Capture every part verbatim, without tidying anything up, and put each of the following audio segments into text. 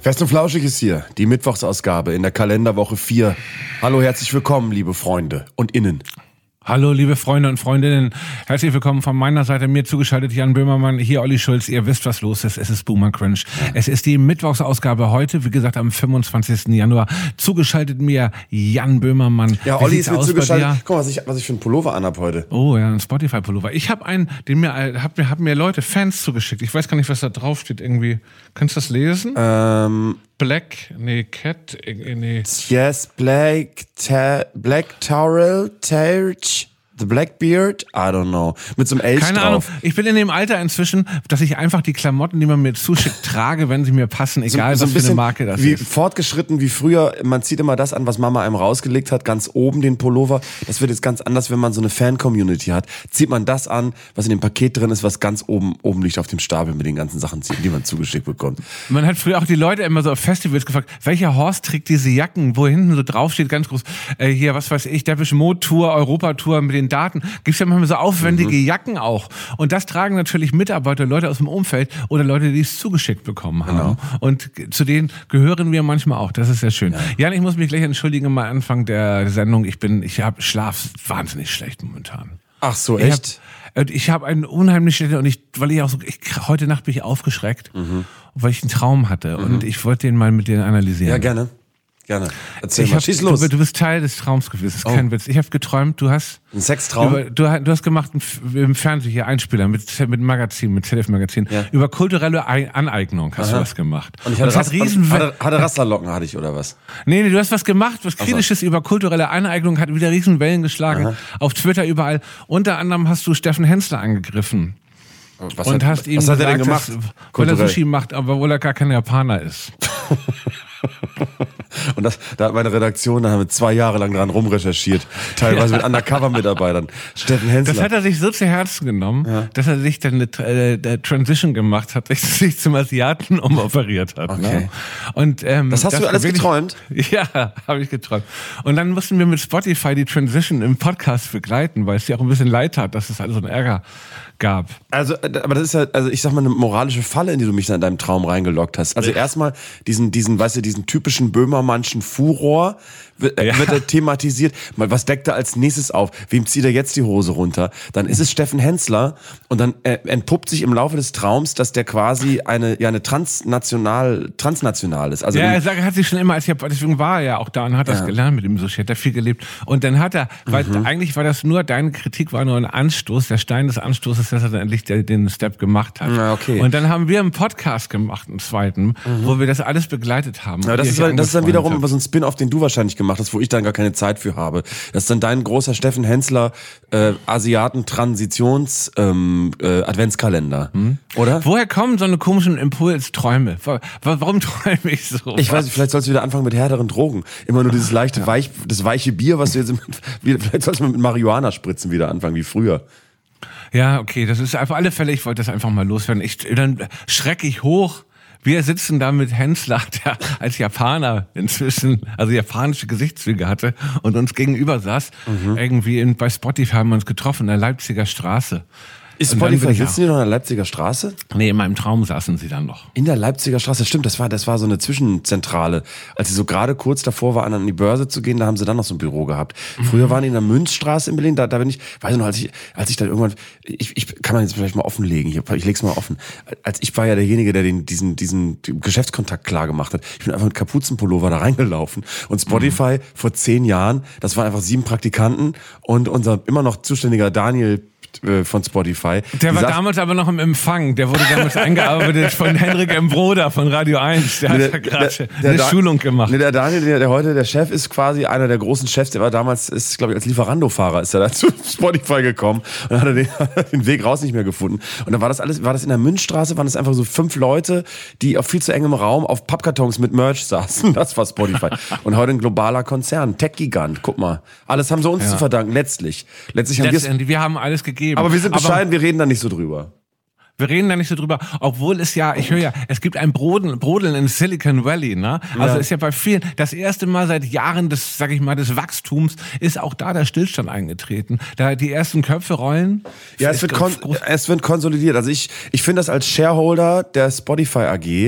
Fest und Flauschig ist hier, die Mittwochsausgabe in der Kalenderwoche vier. Hallo, herzlich willkommen, liebe Freunde und Innen. Hallo, liebe Freunde und Freundinnen. Herzlich willkommen von meiner Seite, mir zugeschaltet Jan Böhmermann, hier Olli Schulz. Ihr wisst, was los ist. Es ist Boomer Cringe. Es ist die Mittwochsausgabe heute, wie gesagt, am fünfundzwanzigsten Januar. Zugeschaltet mir Jan Böhmermann. Ja, Olli ist mir zugeschaltet. Guck mal, was ich, was ich für einen Pullover anhab heute. Oh ja, ein Spotify-Pullover. Ich habe einen, den mir, hab mir, hab mir Leute, Fans zugeschickt. Ich weiß gar nicht, was da drauf steht irgendwie. Kannst du das lesen? Ähm... Black, nee, Cat, nee. Yes, Black, ta- Black Taural, Tarch, The Blackbeard, I don't know. Mit so einem Elch Keine drauf. Ahnung. Ich bin in dem Alter inzwischen, dass ich einfach die Klamotten, die man mir zuschickt, trage, wenn sie mir passen, egal so, so was für eine Marke das wie ist. Fortgeschritten wie früher. Man zieht immer das an, was Mama einem rausgelegt hat, ganz oben den Pullover. Das wird jetzt ganz anders, wenn man so eine Fan-Community hat. Zieht man das an, was in dem Paket drin ist, was ganz oben oben liegt auf dem Stapel mit den ganzen Sachen, die man zugeschickt bekommt. Man hat früher auch die Leute immer so auf Festivals gefragt, welcher Horst trägt diese Jacken, wo hinten so drauf steht, ganz groß, äh, hier, was weiß ich, Depeche Mode Tour, Europa-Tour mit den Daten. Gibt's ja manchmal so aufwendige mhm. Jacken auch. Und das tragen natürlich Mitarbeiter, Leute aus dem Umfeld oder Leute, die es zugeschickt bekommen haben. Genau. Und zu denen gehören wir manchmal auch. Das ist sehr schön. Ja. Jan, ich muss mich gleich entschuldigen am Anfang der Sendung. Ich bin, ich habe Schlaf wahnsinnig schlecht momentan. Ach so, echt? Ich habe ich hab einen unheimlich schlechten, und ich, weil ich auch so, ich, heute Nacht bin ich aufgeschreckt, mhm. weil ich einen Traum hatte. Mhm. Und ich wollte den mal mit dir analysieren. Ja, gerne. Gerne. Erzähl ich mal. Hab, Schieß los. Du, du bist Teil des Traums gewesen. Das ist oh. kein Witz. Ich habe geträumt, du hast... Ein Sextraum? Über, du, du hast gemacht im Fernsehen hier Einspieler mit, mit Magazin, mit Z D F-Magazin. Ja. Über kulturelle Aneignung hast Aha. du was gemacht. Und ich hatte, und Rast, riesen hatte, hatte Rasterlocken, hatte ich, oder was? Nee, nee, du hast was gemacht, was Kritisches so. über kulturelle Aneignung, hat wieder riesen Wellen geschlagen. Aha. Auf Twitter überall. Unter anderem hast du Steffen Hensler angegriffen. Was und hat, hast ihm was hat gesagt, er denn gemacht? Dass, weil er Sushi macht, aber obwohl er gar kein Japaner ist. Und das, da hat meine Redaktion, da haben wir zwei Jahre lang dran rumrecherchiert. Teilweise ja. mit Undercover-Mitarbeitern. Steffen Hensler. Das hat er sich so zu Herzen genommen, ja. dass er sich dann eine äh, Transition gemacht hat, dass er sich zum Asiaten umoperiert hat. Okay. Ne? Und, ähm, das hast das du alles wirklich, geträumt? Ja, habe ich geträumt. Und dann mussten wir mit Spotify die Transition im Podcast begleiten, weil es dir auch ein bisschen leid hat, dass es alles so einen Ärger gab. Also, aber das ist ja, also ich sag mal, eine moralische Falle, in die du mich in deinem Traum reingelockt hast. Also ja. erstmal diesen, diesen, weißt du, diesen typischen Böhmermannschen Furor wird, ja. wird er thematisiert. Mal, was deckt er als nächstes auf? Wem zieht er jetzt die Hose runter? Dann ist es Steffen Hensler und dann äh, entpuppt sich im Laufe des Traums, dass der quasi eine, ja, eine transnational, transnational ist. Also ja, er sagt, er hat sich schon immer, als ich, deswegen war er ja auch da und hat das ja. gelernt mit dem Sushi, hat er viel gelebt. Und dann hat er, weil mhm. eigentlich war das nur, deine Kritik war nur ein Anstoß, der Stein des Anstoßes, dass er dann endlich den Step gemacht hat. Ja, okay. Und dann haben wir einen Podcast gemacht, einen zweiten, mhm. wo wir das alles begleitet haben. Ja, das, ist, das ist dann wiederum so ein Spin-off, den du wahrscheinlich gemacht hast, wo ich dann gar keine Zeit für habe. Das ist dann dein großer Steffen Hensler äh, Asiaten-Transitions-Adventskalender, ähm, äh, mhm. oder? Woher kommen so eine komischen Impulsträume? Warum träume ich so? Ich weiß nicht, vielleicht sollst du wieder anfangen mit härteren Drogen. Immer nur dieses leichte, ja. weich, das weiche Bier, was du jetzt, vielleicht sollst du mit Marihuana spritzen wieder anfangen, wie früher. Ja, okay, das ist auf alle Fälle, ich wollte das einfach mal loswerden. Ich, dann schrecke ich hoch. Wir sitzen da mit Hensler, der als Japaner inzwischen, also japanische Gesichtszüge hatte und uns gegenüber saß. Mhm. Irgendwie in, bei Spotify haben wir uns getroffen, in der Leipziger Straße. Ist Spotify, sitzen die noch in der Leipziger Straße? Nee, in meinem Traum saßen sie dann noch. In der Leipziger Straße, stimmt, das war, das war so eine Zwischenzentrale. Als sie so gerade kurz davor waren, an die Börse zu gehen, da haben sie dann noch so ein Büro gehabt. Früher waren die in der Münzstraße in Berlin, da, da bin ich, weiß ich noch, als ich, als ich dann irgendwann, ich, ich kann man jetzt vielleicht mal offenlegen, ich, ich leg's mal offen. Als ich war ja derjenige, der den, diesen, diesen Geschäftskontakt klar gemacht hat. Ich bin einfach mit Kapuzenpullover da reingelaufen. Und Spotify mhm. vor zehn Jahren, das waren einfach sieben Praktikanten und unser immer noch zuständiger Daniel von Spotify. Der war sagt, damals aber noch im Empfang. Der wurde damals eingearbeitet von Henrik M. Broder von Radio eins. Der nee, hat ja gerade eine da, Schulung gemacht. Nee, der Daniel, der, der heute der Chef ist, quasi einer der großen Chefs. Der war damals, ist glaube ich als Lieferando-Fahrer ist er da zu Spotify gekommen und dann hat er den, den Weg raus nicht mehr gefunden. Und dann war das alles, war das in der Münzstraße, waren das einfach so fünf Leute, die auf viel zu engem Raum auf Pappkartons mit Merch saßen. Das war Spotify. Und heute ein globaler Konzern, Tech-Gigant. Guck mal, alles haben sie uns ja. zu verdanken. Letztlich, letztlich haben wir wir haben alles gegeben. Aber wir sind bescheiden, aber wir reden da nicht so drüber. Wir reden da nicht so drüber, obwohl es ja, ich höre ja, es gibt ein Brodeln, Brodeln in Silicon Valley, ne? Also ja. ist ja bei vielen, das erste Mal seit Jahren des, sag ich mal, des Wachstums ist auch da der Stillstand eingetreten. Da die ersten Köpfe rollen. Ja, es wird, kon- es wird konsolidiert. Also ich, ich finde das als Shareholder der Spotify A G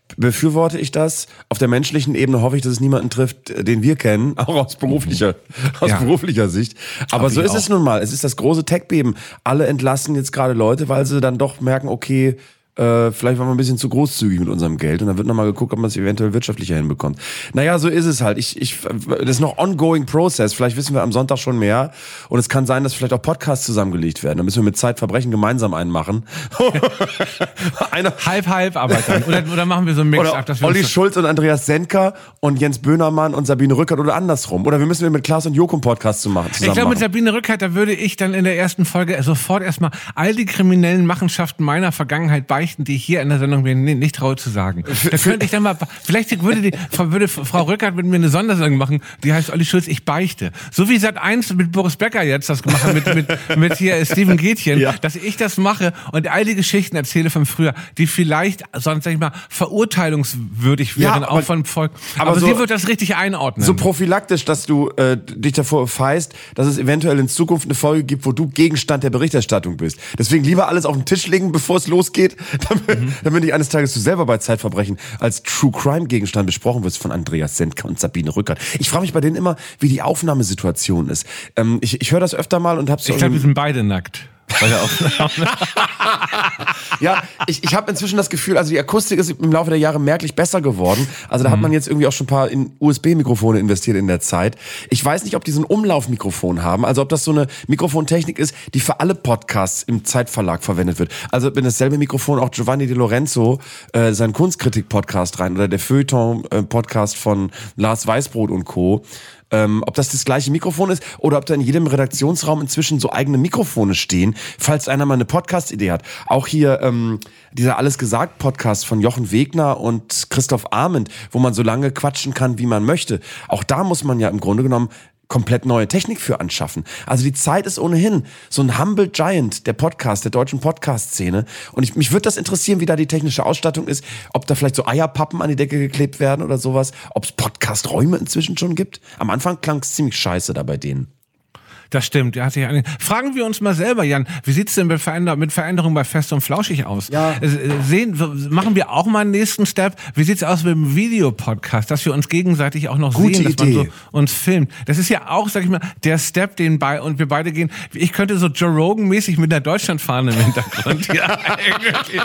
befürworte ich das. Auf der menschlichen Ebene hoffe ich, dass es niemanden trifft, den wir kennen, auch aus beruflicher, aus Ja. beruflicher Sicht. Aber Hoffe so ich ist auch. es nun mal. Es ist das große Tech-Beben. Alle entlassen jetzt gerade Leute, weil sie dann doch merken, okay, äh, vielleicht waren wir ein bisschen zu großzügig mit unserem Geld und dann wird nochmal geguckt, ob man es eventuell wirtschaftlicher hinbekommt. Naja, so ist es halt. Ich, ich, das ist noch ongoing process. Vielleicht wissen wir am Sonntag schon mehr und es kann sein, dass vielleicht auch Podcasts zusammengelegt werden. Da müssen wir mit Zeitverbrechen gemeinsam einen machen. Einer, Halb, halb aber dann. Oder, oder machen wir so ein Mix-up, oder dass wir Olli uns Schulz und Andreas Senker und Jens Böhnermann und Sabine Rückert oder andersrum. Oder wir müssen mit Klaas und Joko einen Podcast zu machen, zusammen Ich glaube, mit machen. Sabine Rückert, da würde ich dann in der ersten Folge sofort erstmal all die kriminellen Machenschaften meiner Vergangenheit beichten, die ich hier in der Sendung mir nicht, nicht traue zu sagen. Da könnte ich dann mal, vielleicht würde, die, würde Frau Rückert mit mir eine Sondersendung machen, die heißt Olli Schulz, ich beichte. So wie Sat eins mit Boris Becker jetzt das gemacht hat, mit, mit, mit hier Steven Gätchen, Ja. dass ich das mache und all die Geschichten erzähle von früher, die vielleicht, sonst sag ich mal, verurteilungswürdig wären, Ja, auch aber- von Volk. aber Aber, so- sie wird das richtig einordnen. So prophylaktisch, dass du äh, dich davor feist, dass es eventuell in Zukunft eine Folge gibt, wo du Gegenstand der Berichterstattung bist. Deswegen lieber alles auf den Tisch legen, bevor es losgeht, damit, Mhm. damit nicht eines Tages du selber bei Zeitverbrechen als True Crime Gegenstand besprochen wirst von Andreas Sendker und Sabine Rückert. Ich frage mich bei denen immer, wie die Aufnahmesituation ist. Ähm, ich ich höre das öfter mal und hab's so ich glaube, die sind beide nackt. Bei der Aufnahme. Ja, ich, ich habe inzwischen das Gefühl, also die Akustik ist im Laufe der Jahre merklich besser geworden. Also da hat man jetzt irgendwie auch schon ein paar in U S B-Mikrofone investiert in der Zeit. Ich weiß nicht, ob die so ein Umlaufmikrofon haben, also ob das so eine Mikrofontechnik ist, die für alle Podcasts im Zeitverlag verwendet wird. Also in dasselbe Mikrofon auch Giovanni Di Lorenzo äh, seinen Kunstkritik-Podcast rein oder der Feuilleton-Podcast von Lars Weißbrot und Co., Ähm, ob das das gleiche Mikrofon ist oder ob da in jedem Redaktionsraum inzwischen so eigene Mikrofone stehen, falls einer mal eine Podcast-Idee hat. Auch hier ähm, dieser Alles gesagt Podcast von Jochen Wegner und Christoph Arment, wo man so lange quatschen kann, wie man möchte. Auch da muss man ja im Grunde genommen komplett neue Technik für anschaffen. Also die Zeit ist ohnehin so ein Humble Giant der Podcast, der deutschen Podcast-Szene. Und ich, mich würde das interessieren, wie da die technische Ausstattung ist, ob da vielleicht so Eierpappen an die Decke geklebt werden oder sowas, ob es Podcast-Räume inzwischen schon gibt. Am Anfang klang es ziemlich scheiße da bei denen. Das stimmt. Ja, hat sich eine- Fragen wir uns mal selber, Jan, wie sieht's denn mit, Veränder mit Veränderungen bei Fest und Flauschig aus? Ja. Äh, Sehen, machen wir auch mal einen nächsten Step? Wie sieht's aus mit dem Videopodcast, dass wir uns gegenseitig auch noch Gute sehen, dass Idee. man so uns filmt? Das ist ja auch, sag ich mal, der Step, den bei und wir beide gehen. Ich könnte so Joe Rogan-mäßig mit einer Deutschlandfahne im Hintergrund. Ja, irgendwie.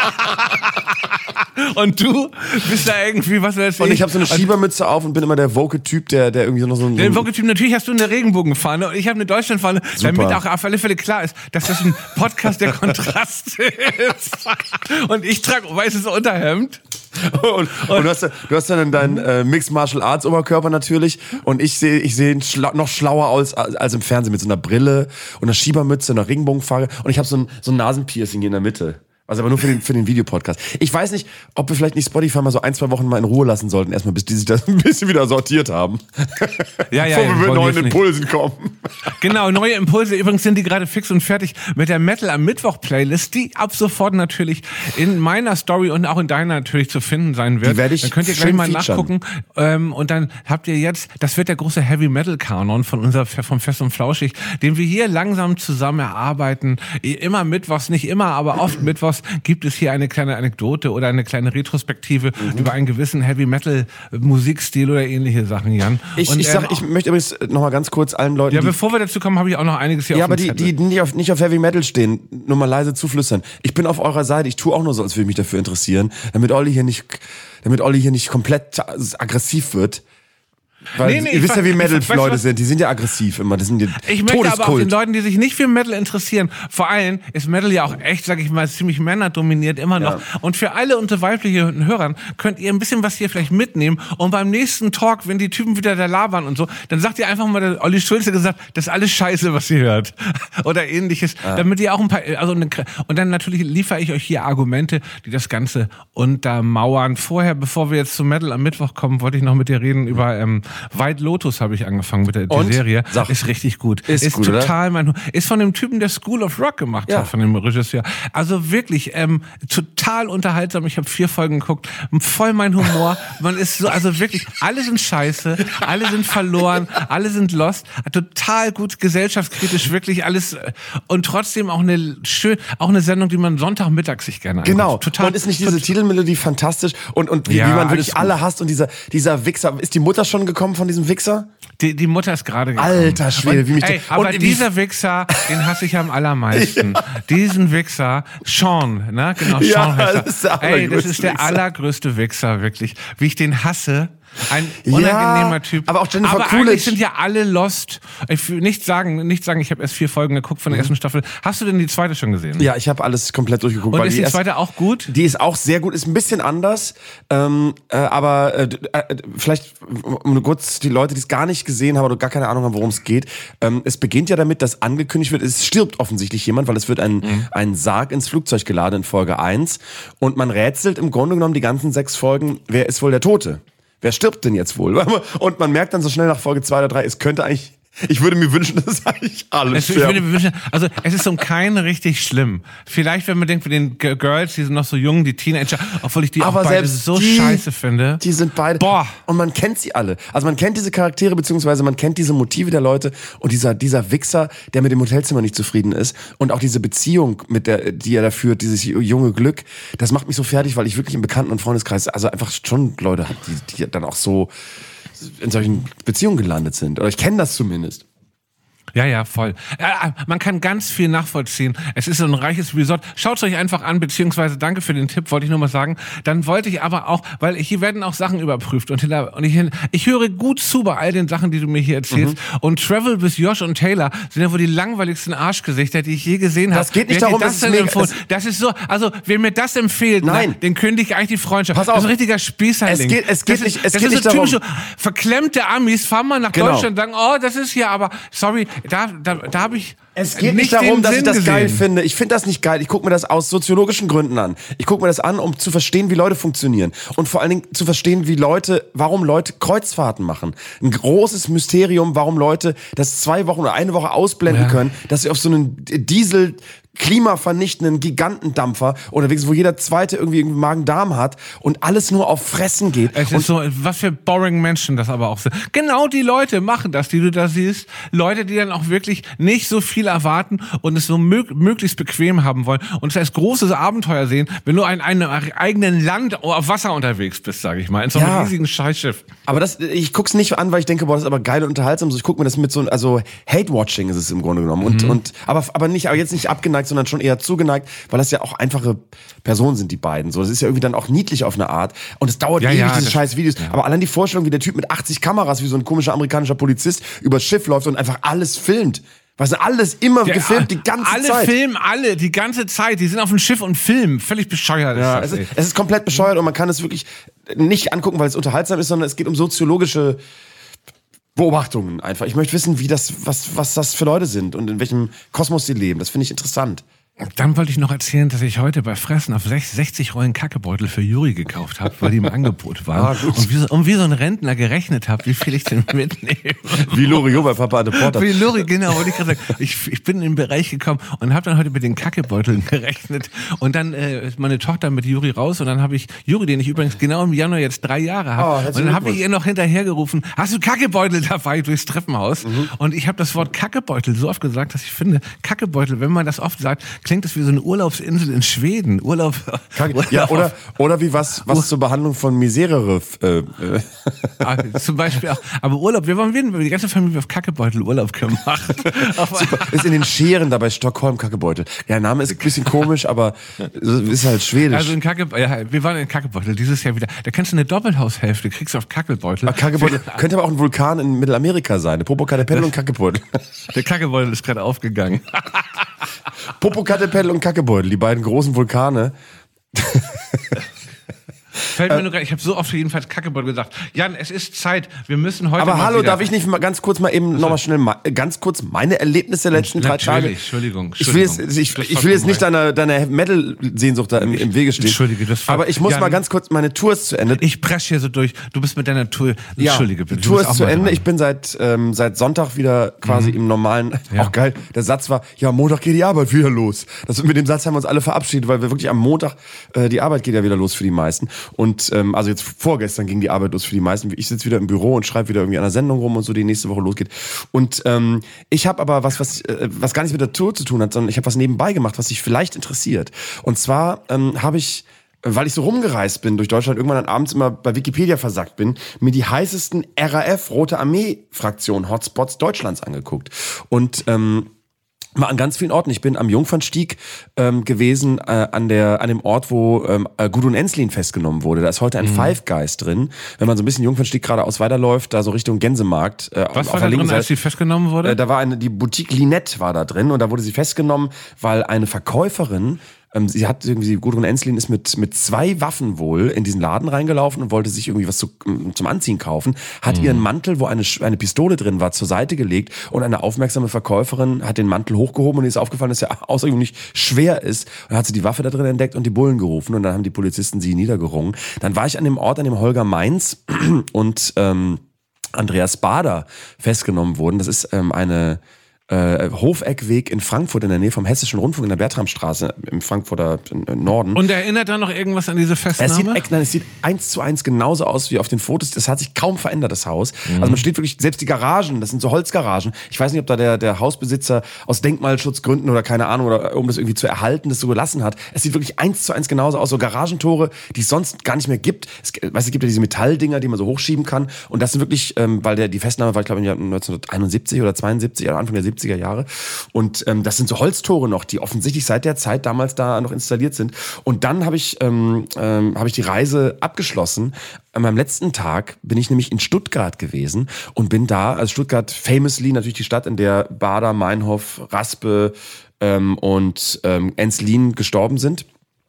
Und du bist da irgendwie, was weiß ich. Und ich habe so eine Schiebermütze auf und bin immer der woke-Typ, der, der irgendwie so noch so ein... So Den ein Vogeltyp, natürlich hast du eine Regenbogenfahne und ich habe eine Deutschlandfahne, Super. damit auch auf alle Fälle klar ist, dass das ein Podcast der Kontraste ist. Und ich trage weißes Unterhemd. und, und du hast, du hast dann deinen äh, Mixed Martial Arts Oberkörper natürlich und ich sehe ich sehe schla noch schlauer aus als, als im Fernsehen mit so einer Brille und einer Schiebermütze, einer Regenbogenfarbe und ich habe so ein, so ein Nasenpiercing hier in der Mitte. Also aber nur für den, für den Videopodcast. Ich weiß nicht, ob wir vielleicht nicht Spotify mal so ein, zwei Wochen mal in Ruhe lassen sollten, erstmal bis die sich das ein bisschen wieder sortiert haben. Ja, ja, Bevor ja, wir mit wollen neuen jetzt nicht. Impulsen kommen. Genau, neue Impulse. Übrigens sind die gerade fix und fertig mit der Metal am Mittwoch Playlist, die ab sofort natürlich in meiner Story und auch in deiner natürlich zu finden sein wird. Die werde ich Dann könnt ihr gleich schön mal featuren. nachgucken. Ähm, und dann habt ihr jetzt, das wird der große Heavy Metal Kanon von unser, vom Fest und Flauschig, den wir hier langsam zusammen erarbeiten. Immer mittwochs, nicht immer, aber oft mittwochs gibt es hier eine kleine Anekdote oder eine kleine Retrospektive Mhm. über einen gewissen Heavy Metal Musikstil oder ähnliche Sachen, Jan. Ich, und, ich, ähm, sag, ich möchte übrigens noch mal ganz kurz allen Leuten, ja, die bevor wir dazu kommen, habe ich auch noch einiges hier Ja, auf aber dem die, Zettel. die nicht auf, nicht auf Heavy Metal stehen, nur mal leise zuflüstern. Ich bin auf eurer Seite. Ich tue auch nur so, als würde ich mich dafür interessieren, damit Olli hier nicht, damit Olli hier nicht komplett aggressiv wird. Weil Nee, nee, ihr ich wisst ja, weiß- wie ich weiß, Metal-Leute was- sind. Die sind ja aggressiv immer. Das sind die Ich möchte aber auch den Todeskult. Leuten, die sich nicht für Metal interessieren, vor allem ist Metal ja auch echt, sag ich mal, ziemlich männerdominiert immer noch. Ja. Und für alle unsere weiblichen Hörern könnt ihr ein bisschen was hier vielleicht mitnehmen und beim nächsten Talk, wenn die Typen wieder da labern und so, dann sagt ihr einfach mal, der Olli Schulze gesagt, das ist alles Scheiße, was ihr hört. Oder ähnliches, damit ihr auch ein paar, also eine, und dann natürlich liefere ich euch hier Argumente, die das Ganze untermauern. Vorher, bevor wir jetzt zu Metal am Mittwoch kommen, wollte ich noch mit dir reden über ähm, White Lotus habe ich angefangen mit der die Und? Serie. Sag. Ist richtig gut. Ist Ist gut, total mein, ist von dem Typen, der School of Rock gemacht Ja. hat, von dem Regisseur. Also wirklich, ähm, total unterhaltsam. Ich habe vier Folgen geguckt. Voll mein Humor. Man ist so, also wirklich, alle sind scheiße, alle sind verloren, alle sind lost. Total gut, gesellschaftskritisch, wirklich alles. Und trotzdem auch eine schön, auch eine Sendung, die man Sonntagmittag sich gerne anguckt. Genau. Total, und ist nicht diese tot- Titelmelodie fantastisch und, und wie, Ja, wie man alles wirklich gut. alle hasst und dieser, dieser Wichser. Ist die Mutter schon gekommen von diesem Wichser? Die, die Mutter ist gerade gekommen. Alter Schwede, Und, wie mich ey, der- aber und wie- dieser Wichser, den hasse ich am allermeisten. Diesen Wichser, Sean, ne? Genau, Sean Ja, heißt er. das ist der Ey, das allergrößte ist der Wichser. allergrößte Wichser, wirklich. Wie ich den hasse. Ein Ja, unangenehmer Typ. aber auch Jennifer aber Coolidge. eigentlich sind ja alle lost. Ich will nicht sagen, nicht sagen, ich habe erst vier Folgen geguckt von der ersten Staffel. Hast du denn die zweite schon gesehen? Ja, ich habe alles komplett durchgeguckt. Und weil ist die erst- zweite auch gut? Die ist auch sehr gut, ist ein bisschen anders, ähm, äh, aber äh, äh, vielleicht um kurz die Leute, die es gar nicht gesehen haben oder gar keine Ahnung haben, worum es geht. Ähm, es beginnt ja damit, dass angekündigt wird, es stirbt offensichtlich jemand, weil es wird ein, mhm. ein Sarg ins Flugzeug geladen in Folge eins und man rätselt im Grunde genommen die ganzen sechs Folgen, wer ist wohl der Tote? Wer stirbt denn jetzt wohl? Und man merkt dann so schnell nach Folge zwei oder drei, es könnte eigentlich... Ich würde mir wünschen, dass eigentlich alle Es, ich sterben. würde mir wünschen, also es ist um keinen richtig schlimm. Vielleicht, wenn man denkt, mit den G- Girls, die sind noch so jung, die Teenager, obwohl ich die Aber auch beide selbst so die, scheiße finde. Die sind beide. Boah. Und man kennt sie alle. Also man kennt diese Charaktere, beziehungsweise man kennt diese Motive der Leute. Und dieser, dieser Wichser, der mit dem Hotelzimmer nicht zufrieden ist. Und auch diese Beziehung, mit der, die er da führt, dieses junge Glück, das macht mich so fertig, weil ich wirklich im Bekannten- und Freundeskreis, also einfach schon Leute habe, die, die dann auch so in solchen Beziehungen gelandet sind. Oder ich kenne das zumindest. Ja, ja, voll. Ja, man kann ganz viel nachvollziehen. Es ist so ein reiches Resort. Schaut's euch einfach an, beziehungsweise danke für den Tipp, wollte ich nur mal sagen. Dann wollte ich aber auch, weil hier werden auch Sachen überprüft und, und ich, ich höre gut zu bei all den Sachen, die du mir hier erzählst. Mhm. Und Travel with Josh und Taylor sind ja wohl die langweiligsten Arschgesichter, die ich je gesehen habe. Das geht nicht wer darum, das dass denn es mega- empfohlen? Das ist so, also wer mir das empfiehlt, Nein. Na, den kündige ich eigentlich die Freundschaft. Pass auf. Das ist ein richtiger Spießerling. Es geht- es geht das nicht- ist, es das geht ist nicht so darum. typische verklemmte Amis fahren mal nach Genau. Deutschland und sagen, oh, das ist hier aber, sorry, da, da, da habe ich Es geht nicht darum, den dass ich Sinn das gesehen. geil finde. Ich finde das nicht geil. Ich gucke mir das aus soziologischen Gründen an. Ich gucke mir das an, um zu verstehen, wie Leute funktionieren. Und vor allen Dingen zu verstehen, wie Leute, warum Leute Kreuzfahrten machen. Ein großes Mysterium, warum Leute das zwei Wochen oder eine Woche ausblenden Ja. können, dass sie auf so einen Diesel klimavernichtenden Gigantendampfer unterwegs, wo jeder Zweite irgendwie, irgendwie Magen-Darm hat und alles nur auf Fressen geht. Es und ist so, was für boring Menschen das aber auch sind. Genau die Leute machen das, die du da siehst. Leute, die dann auch wirklich nicht so viel erwarten und es so mög- möglichst bequem haben wollen und es als großes Abenteuer sehen, wenn du in einem eigenen Land auf Wasser unterwegs bist, sage ich mal, in so einem Ja. riesigen Scheißschiff. Aber das, ich guck's nicht an, weil ich denke, boah, das ist aber geil und unterhaltsam. So, ich guck mir das mit so, also Hate-Watching ist es im Grunde genommen. Und, Mhm. und, aber, aber nicht, aber jetzt nicht abgeneigt, sondern schon eher zugeneigt, weil das ja auch einfache Personen sind, die beiden. So, das ist ja irgendwie dann auch niedlich auf eine Art. Und es dauert Ja, ewig, ja, diese das- scheiß Videos. Aber allein die Vorstellung, wie der Typ mit achtzig Kameras, wie so ein komischer amerikanischer Polizist, übers Schiff läuft und einfach alles filmt. Was alles immer Ja, gefilmt, die ganze alle Zeit. filmen, alle, die ganze Zeit. Die sind auf dem Schiff und filmen. Völlig bescheuert Ja, ist es das, ist, ey. es ist komplett bescheuert und man kann es wirklich nicht angucken, weil es unterhaltsam ist, sondern es geht um soziologische Beobachtungen einfach. Ich möchte wissen, wie das, was, was das für Leute sind und in welchem Kosmos sie leben. Das finde ich interessant. Dann wollte ich noch erzählen, dass ich heute bei Fressen auf sechzig Rollen Kackebeutel für Juri gekauft habe, weil die im Angebot waren. Ah, gut. und, wie so, und wie so ein Rentner gerechnet habe, wie viel ich denn mitnehme. Wie Loriot bei Papa de Porter. Wie Lori, genau, wollte ich gerade sagen. Ich, ich bin in den Bereich gekommen und habe dann heute mit den Kackebeuteln gerechnet. Und dann äh, ist meine Tochter mit Juri raus und dann habe ich Juri, den ich übrigens genau im Januar jetzt drei Jahre Oh, habe. herzlichen und dann habe ich Glückwunsch. ihr noch hinterhergerufen, hast du Kackebeutel dabei durchs Treppenhaus? Mhm. Und ich habe das Wort Kackebeutel so oft gesagt, dass ich finde, Kackebeutel, wenn man das oft sagt, klingt das wie so eine Urlaubsinsel in Schweden. Urlaub. Urlaub Ja, oder, oder wie was, was zur Behandlung von Miserere. Äh, äh. Ah, zum Beispiel auch. Aber Urlaub, wir waren wir die ganze Familie auf Kackebeutel Urlaub gemacht. Super. Ist in den Scheren da bei Stockholm Kackebeutel. Ja, der Name ist ein bisschen komisch, aber ist halt schwedisch. Also in Kacke, ja, wir waren in Kackebeutel dieses Jahr wieder. Da kannst du eine Doppelhaushälfte, kriegst du auf Kackebeutel. Aber Kackebeutel könnte aber auch ein Vulkan in Mittelamerika sein. Der Popocatépetl und Kackebeutel. Der Kackebeutel ist gerade aufgegangen. Popocatépetl und Kackebeutel, die beiden großen Vulkane. Fällt mir nur grad, ich habe so oft jedenfalls Kackebeutel gesagt. Jan, es ist Zeit. Wir müssen heute Aber mal hallo, wieder. darf ich nicht mal ganz kurz mal eben nochmal schnell mal, ganz kurz meine Erlebnisse der letzten drei Tage? Entschuldigung, Ich will jetzt, ich, ich will jetzt nicht deiner, deiner Metal-Sehnsucht da im, im Wege stehen. Entschuldige, das war, aber ich muss Jan, mal ganz kurz, meine Tour ist zu Ende. Ich presche hier so durch. Du bist mit deiner Tour. Entschuldige ja, bitte. Die Tour ist zu Ende. Dran. Ich bin seit, ähm, seit Sonntag wieder quasi mhm. im normalen, ja. auch geil. Der Satz war, ja, Montag geht die Arbeit wieder los. Das, mit dem Satz haben wir uns alle verabschiedet, weil wir wirklich am Montag, äh, die Arbeit geht ja wieder los für die meisten. Und, ähm, also jetzt vorgestern ging die Arbeit los für die meisten. Ich sitze wieder im Büro und schreibe wieder irgendwie an der Sendung rum und so, die nächste Woche losgeht. Und, ähm, ich habe aber was, was, äh, was gar nichts mit der Tour zu tun hat, sondern ich habe was nebenbei gemacht, was dich vielleicht interessiert. Und zwar, ähm, habe ich, weil ich so rumgereist bin durch Deutschland, irgendwann dann abends immer bei Wikipedia versackt bin, mir die heißesten R A F, Rote Armee-Fraktion, Hotspots Deutschlands angeguckt. Und, ähm, mal an ganz vielen Orten. Ich bin am Jungfernstieg ähm, gewesen, äh, an der an dem Ort, wo ähm, Gudrun Enslin festgenommen wurde. Da ist heute ein mhm. Five Guys drin. Wenn man so ein bisschen Jungfernstieg geradeaus weiterläuft, da so Richtung Gänsemarkt. Äh, Was war da drin, als sie festgenommen wurde? Äh, da war eine, die Boutique Linette war da drin und da wurde sie festgenommen, weil eine Verkäuferin, ähm, sie hat irgendwie, Gudrun Enslin ist mit mit zwei Waffen wohl in diesen Laden reingelaufen und wollte sich irgendwie was zu, zum Anziehen kaufen, hat mhm. ihren Mantel, wo eine eine Pistole drin war, zur Seite gelegt und eine aufmerksame Verkäuferin hat den Mantel hochgehoben und ihr ist aufgefallen, dass er außergewöhnlich schwer ist. Und dann hat sie die Waffe da drin entdeckt und die Bullen gerufen und dann haben die Polizisten sie niedergerungen. Dann war ich an dem Ort, an dem Holger Mainz und ähm, Andreas Bader festgenommen wurden. Das ist ähm, eine Äh, Hofeckweg in Frankfurt in der Nähe vom Hessischen Rundfunk in der Bertramstraße im Frankfurter Norden. Und erinnert da noch irgendwas an diese Festnahme? Es sieht, nein, es sieht eins zu eins genauso aus wie auf den Fotos. Das hat sich kaum verändert, das Haus. Mhm. Also man steht wirklich, selbst die Garagen, das sind so Holzgaragen. Ich weiß nicht, ob da der, der Hausbesitzer aus Denkmalschutzgründen oder keine Ahnung, oder um das irgendwie zu erhalten, das so gelassen hat. Es sieht wirklich eins zu eins genauso aus. So Garagentore, die es sonst gar nicht mehr gibt. Es, weißt, es gibt ja diese Metalldinger, die man so hochschieben kann. Und das sind wirklich, ähm, weil der, die Festnahme war, ich glaube, neunzehnhunderteinundsiebzig oder zweiundsiebzig oder Anfang der siebziger Jahre. Und ähm, das sind so Holztore noch, die offensichtlich seit der Zeit damals da noch installiert sind. Und dann habe ich, ähm, ähm, hab ich die Reise abgeschlossen. An meinem letzten Tag bin ich nämlich in Stuttgart gewesen und bin da, also Stuttgart famously, natürlich die Stadt, in der Bader, Meinhof, Raspe ähm, und ähm, Enslin gestorben sind.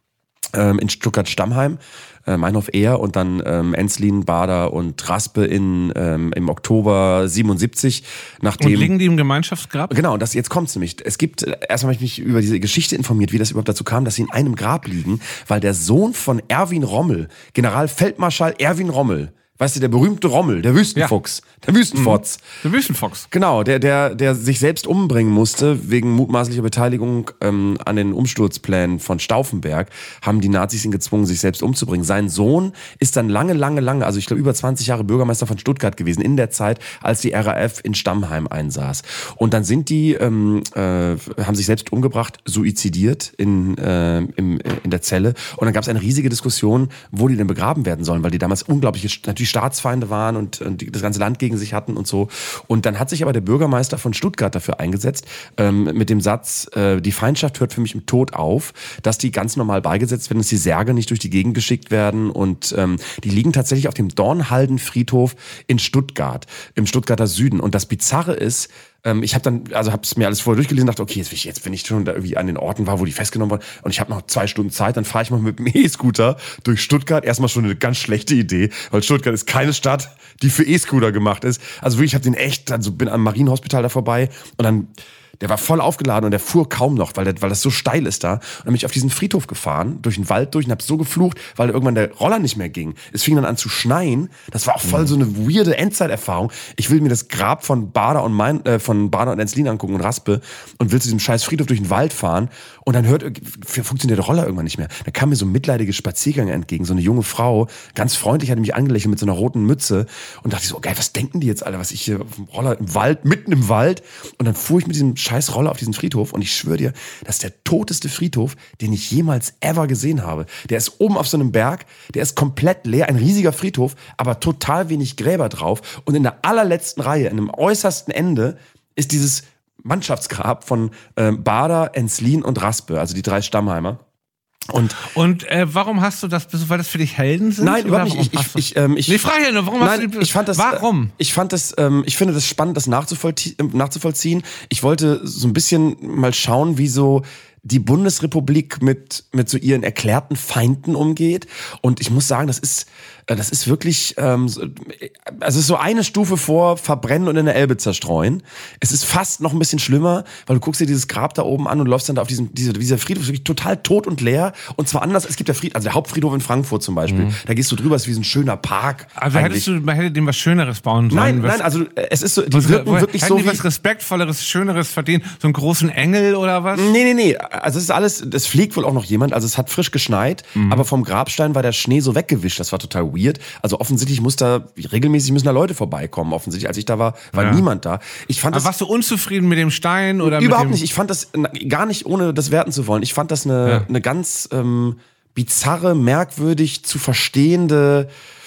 Ähm, in Stuttgart-Stammheim. Äh, Meinhof eher und dann ähm, Enslin, Bader und Raspe in, ähm, im Oktober siebenundsiebzig. Nachdem, und liegen die im Gemeinschaftsgrab? Genau, das, jetzt kommt's nämlich. Es gibt, erstmal habe ich mich über diese Geschichte informiert, wie das überhaupt dazu kam, dass sie in einem Grab liegen, weil der Sohn von Erwin Rommel, Generalfeldmarschall Erwin Rommel, weißt du, der berühmte Rommel, der Wüstenfuchs, ja. der Wüstenfotz. Mhm. Der Wüstenfuchs. Genau, der, der, der sich selbst umbringen musste, wegen mutmaßlicher Beteiligung ähm, an den Umsturzplänen von Stauffenberg, haben die Nazis ihn gezwungen, sich selbst umzubringen. Sein Sohn ist dann lange, lange, lange, also ich glaube über zwanzig Jahre Bürgermeister von Stuttgart gewesen, in der Zeit, als die R A F in Stammheim einsaß. Und dann sind die, ähm, äh, haben sich selbst umgebracht, suizidiert in, äh, im, in der Zelle. Und dann gab es eine riesige Diskussion, wo die denn begraben werden sollen, weil die damals unglaubliche, natürlich Staatsfeinde waren und, und die, das ganze Land gegen sich hatten und so. Und dann hat sich aber der Bürgermeister von Stuttgart dafür eingesetzt, ähm, mit dem Satz, äh, die Feindschaft hört für mich im Tod auf, dass die ganz normal beigesetzt werden, dass die Särge nicht durch die Gegend geschickt werden. Und ähm, die liegen tatsächlich auf dem Dornhalden-Friedhof in Stuttgart, im Stuttgarter Süden. Und das Bizarre ist, ähm, ich habe dann, also habe es mir alles vorher durchgelesen, dachte, okay, jetzt, jetzt wenn ich schon da irgendwie an den Orten war, wo die festgenommen wurden, und ich habe noch zwei Stunden Zeit, dann fahre ich mal mit dem E-Scooter durch Stuttgart. Erstmal schon eine ganz schlechte Idee, weil Stuttgart ist keine Stadt, die für E-Scooter gemacht ist. Also wirklich, ich habe den echt, also bin am Marienhospital da vorbei und dann, der war voll aufgeladen und der fuhr kaum noch, weil, der, weil das so steil ist da. Und dann bin ich auf diesen Friedhof gefahren, durch den Wald durch und hab so geflucht, weil irgendwann der Roller nicht mehr ging. Es fing dann an zu schneien. Das war auch voll so eine weirde Endzeiterfahrung. Ich will mir das Grab von Bader und mein, äh, von Bader und Enslin angucken und Raspe und will zu diesem scheiß Friedhof durch den Wald fahren und dann hört, funktioniert der Roller irgendwann nicht mehr. Da kam mir so ein mitleidige Spaziergänger entgegen, so eine junge Frau, ganz freundlich, hatte mich angelächelt mit so einer roten Mütze und dachte ich so, geil, was denken die jetzt alle, was ich hier auf dem Roller im Wald, mitten im Wald, und dann fuhr ich mit diesem scheiß Roller auf diesen Friedhof und ich schwöre dir, das ist der toteste Friedhof, den ich jemals ever gesehen habe. Der ist oben auf so einem Berg, der ist komplett leer, ein riesiger Friedhof, aber total wenig Gräber drauf und in der allerletzten Reihe, in dem äußersten Ende, ist dieses Mannschaftsgrab von äh, Bader, Enslin und Raspe, also die drei Stammheimer. Und, und äh, warum hast du das, weil das für dich Helden sind? Nein, überhaupt nicht. Ich, ich, ich, ähm, ich, nee, frage ja nur, warum nein, hast du ich fand das, warum? Ich fand das, ähm, ich finde das spannend, das nachzuvollzie- nachzuvollziehen. Ich wollte so ein bisschen mal schauen, wie so die Bundesrepublik mit, mit so ihren erklärten Feinden umgeht. Und ich muss sagen, das ist, das ist wirklich, ähm, also es ist so eine Stufe vor Verbrennen und in der Elbe zerstreuen. Es ist fast noch ein bisschen schlimmer, weil du guckst dir dieses Grab da oben an und läufst dann da auf diesem, diese, dieser Friedhof, ist wirklich total tot und leer. Und zwar anders, es gibt der Fried, also der Hauptfriedhof in Frankfurt zum Beispiel, mhm. da gehst du drüber, ist wie so ein schöner Park. Also hättest du, man hätte dem was Schöneres bauen sollen. Nein, was, nein, also es ist so, die was, wirken wo, wirklich hätten so die wie... was Respektvolleres, Schöneres verdient? So einen großen Engel oder was? Nee, nee, nee, also es ist alles, es fliegt wohl auch noch jemand, also es hat frisch geschneit, mhm. aber vom Grabstein war der Schnee so weggewischt, das war total weird. Also offensichtlich muss da, regelmäßig müssen da Leute vorbeikommen, offensichtlich. Als ich da war, war ja. niemand da. Ich fand aber das, warst du unzufrieden mit dem Stein? Oder überhaupt mit dem nicht, ich fand das, gar nicht ohne das werten zu wollen, ich fand das eine, ja. eine ganz ähm, bizarre, merkwürdig zu verstehende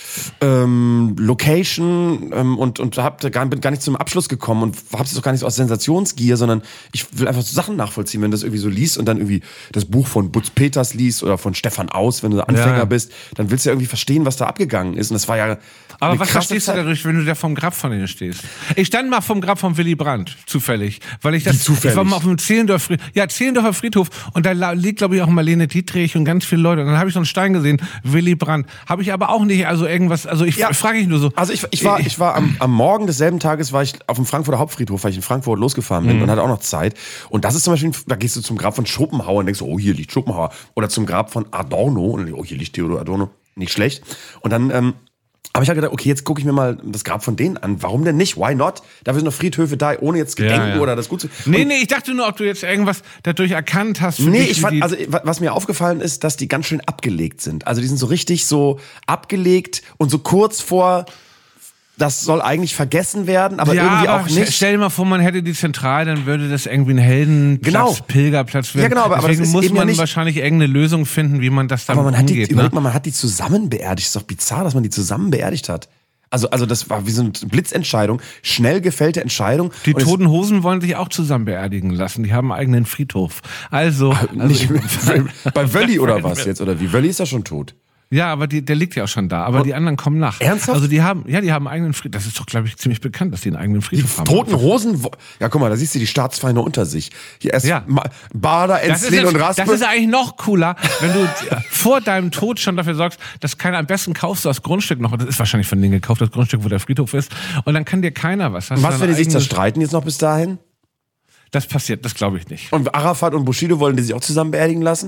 ähm, Location ähm, und, und hab gar, bin gar nicht zum Abschluss gekommen und hab's jetzt auch gar nicht so aus Sensationsgier, sondern ich will einfach so Sachen nachvollziehen, wenn du das irgendwie so liest und dann irgendwie das Buch von Butz Peters liest oder von Stefan Aus, wenn du Anfänger ja. bist, dann willst du ja irgendwie verstehen, was da abgegangen ist und das war ja aber was verstehst Zeit. du dadurch, wenn du da vom Grab von denen stehst? Ich stand mal vom Grab von Willy Brandt, zufällig, weil ich das, zufällig? ich war mal auf dem Zehlendorf Friedhof, ja, Zehlendorfer Friedhof und da liegt, glaube ich, auch Marlene Dietrich und ganz viele Leute und dann habe ich so einen Stein gesehen, Willy Brandt, habe ich aber auch nicht, also irgendwas, also ich ja. frage ich nur so. Also ich, ich war, ich war am, am Morgen desselben Tages war ich auf dem Frankfurter Hauptfriedhof, weil ich in Frankfurt losgefahren bin mhm. und hatte auch noch Zeit und das ist zum Beispiel, da gehst du zum Grab von Schopenhauer und denkst so, oh, hier liegt Schopenhauer oder zum Grab von Adorno und oh, hier liegt Theodor Adorno, nicht schlecht und dann, ähm, aber ich habe gedacht, okay, jetzt gucke ich mir mal das Grab von denen an. Warum denn nicht? Why not? Dafür sind noch Friedhöfe da, ohne jetzt Gedenken ja, ja. oder das gut zu... Nee, nee, ich dachte nur, ob du jetzt irgendwas dadurch erkannt hast. Für nee, dich, ich fand, also was mir aufgefallen ist, dass die ganz schön abgelegt sind. Also die sind so richtig so abgelegt und so kurz vor... Das soll eigentlich vergessen werden, aber ja, irgendwie aber auch nicht. Stell dir mal vor, man hätte die Zentrale, dann würde das irgendwie ein Heldenplatz, genau. Pilgerplatz werden. Ja, genau, aber, aber das ist muss eben man ja nicht wahrscheinlich irgendeine Lösung finden, wie man das dann aber man umgeht. Hat die, ne? Überleg mal, man hat die zusammen beerdigt. Ist doch bizarr, dass man die zusammen beerdigt hat. Also, also das war wie so eine Blitzentscheidung, schnell gefällte Entscheidung. Die Toten Hosen wollen sich auch zusammen beerdigen lassen. Die haben einen eigenen Friedhof. Also, also nicht ich, bei Wölli oder was jetzt oder wie? Wölli ist ja schon tot. Ja, aber die, der liegt ja auch schon da. Aber und die anderen kommen nach. Ernsthaft? Also die haben, ja, die haben einen eigenen Friedhof. Das ist doch, glaube ich, ziemlich bekannt, dass die einen eigenen Friedhof die haben. Toten Hosen, ja, guck mal, da siehst du die Staatsfeinde unter sich. Hier erst ja. Bader, Enslin und Raspe. Das ist eigentlich noch cooler, wenn du vor deinem Tod schon dafür sorgst, dass keiner, am besten kaufst du das Grundstück noch. Das ist wahrscheinlich von denen gekauft, das Grundstück, wo der Friedhof ist. Und dann kann dir keiner was. Und was, wenn die sich zerstreiten jetzt noch bis dahin? Das passiert, das glaube ich nicht. Und Arafat und Bushido wollen die sich auch zusammen beerdigen lassen?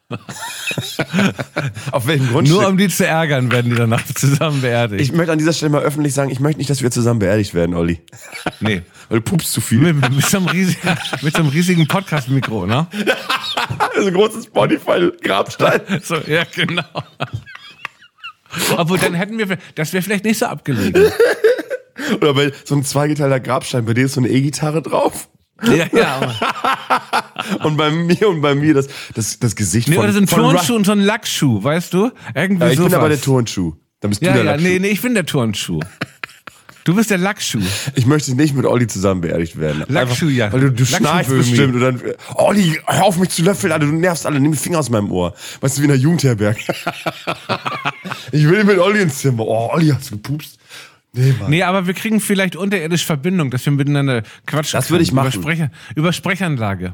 Auf welchem Grundstück? Nur um die zu ärgern, werden die danach zusammen beerdigt. Ich möchte an dieser Stelle mal öffentlich sagen, ich möchte nicht, dass wir zusammen beerdigt werden, Olli. Nee. Weil du pupst zu viel. Mit, mit, so, einem riesigen, mit so einem riesigen Podcast-Mikro, ne? So ein großes Spotify-Grabstein. So, ja, genau. Obwohl, dann hätten wir, das wäre vielleicht nicht so abgelegen. Oder bei so einem zweigeteilter Grabstein, bei dir ist so eine E-Gitarre drauf. Ja, ja. Und bei mir und bei mir das, das, das Gesicht nee, von... Oder so ein von Turnschuh und so ein Lackschuh, weißt du? Irgendwie ja, ich sowas. bin aber der Turnschuh. Da bist ja, du der ja, Lackschuh. Nee, nee, ich bin der Turnschuh. Du bist der Lackschuh. Ich möchte nicht mit Olli zusammen beerdigt werden. Lackschuh, Einfach, ja. Weil du, du schnarchst bestimmt und dann... Olli, hör auf mich zu löffeln, Alter, du nervst alle, nimm die Finger aus meinem Ohr. Weißt du, wie in der Jugendherberg. Ich will mit Olli ins Zimmer. Oh, Olli, hast du gepupst? Nee, Mann. Nee, aber wir kriegen vielleicht unterirdisch Verbindung, dass wir miteinander quatschen. Das würde ich machen. Über, Sprecher, über Sprechanlage.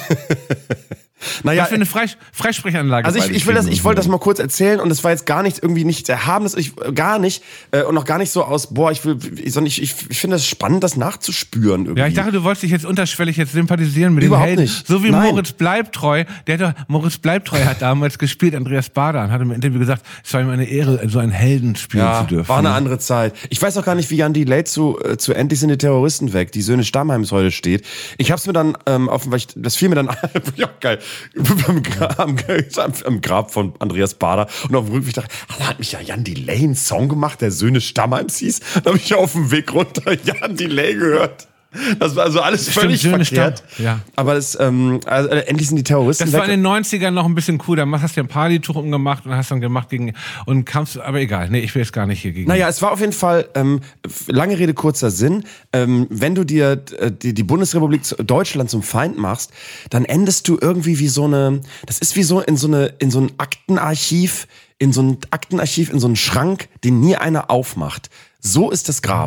Naja, was für eine Freis- Freisprechanlage. Also ich, ich will das, ich wollte das mal kurz erzählen und es war jetzt gar nicht irgendwie nichts Erhabenes, ich, gar nicht äh, und noch gar nicht so aus, boah, ich will, sondern ich, ich, ich finde es spannend, das nachzuspüren irgendwie. Ja, ich dachte, du wolltest dich jetzt unterschwellig jetzt sympathisieren mit Überhaupt den Helden. Nicht. So wie Nein. Moritz Bleibtreu, der hat doch, Moritz Bleibtreu hat damals gespielt, Andreas Bader, und hat im Interview gesagt, es war ihm eine Ehre, so einen Helden spielen ja, zu dürfen. War eine andere Zeit. Ich weiß auch gar nicht, wie Jan Delay zu, äh, zu Endlich sind die Terroristen weg, die Söhne Stammheims heute steht. Ich hab's mir dann, ähm, auf, weil ich, das fiel mir dann, ja geil, Am, am Grab von Andreas Bader und auf dem Rückweg dachte ich, da hat mich ja Jan Delay einen Song gemacht, der Söhne Stammheims hieß. Da habe ich ja auf dem Weg runter Jan Delay gehört. Das war also alles völlig Stimmt, verkehrt. Ja. Aber das, ähm, also, äh, endlich sind die Terroristen Das weg. war in den neunzigern noch ein bisschen cool. Da hast du ein Partytuch umgemacht und hast dann gemacht gegen, und kamst, aber egal. Nee, ich will jetzt gar nicht hier gegen. Naja, es war auf jeden Fall, ähm, lange Rede, kurzer Sinn. Ähm, wenn du dir äh, die, die Bundesrepublik Deutschland zum Feind machst, dann endest du irgendwie wie so eine, das ist wie so in so eine, in so ein Aktenarchiv, in so ein Aktenarchiv, in so einen Schrank, den nie einer aufmacht. So ist das Grab.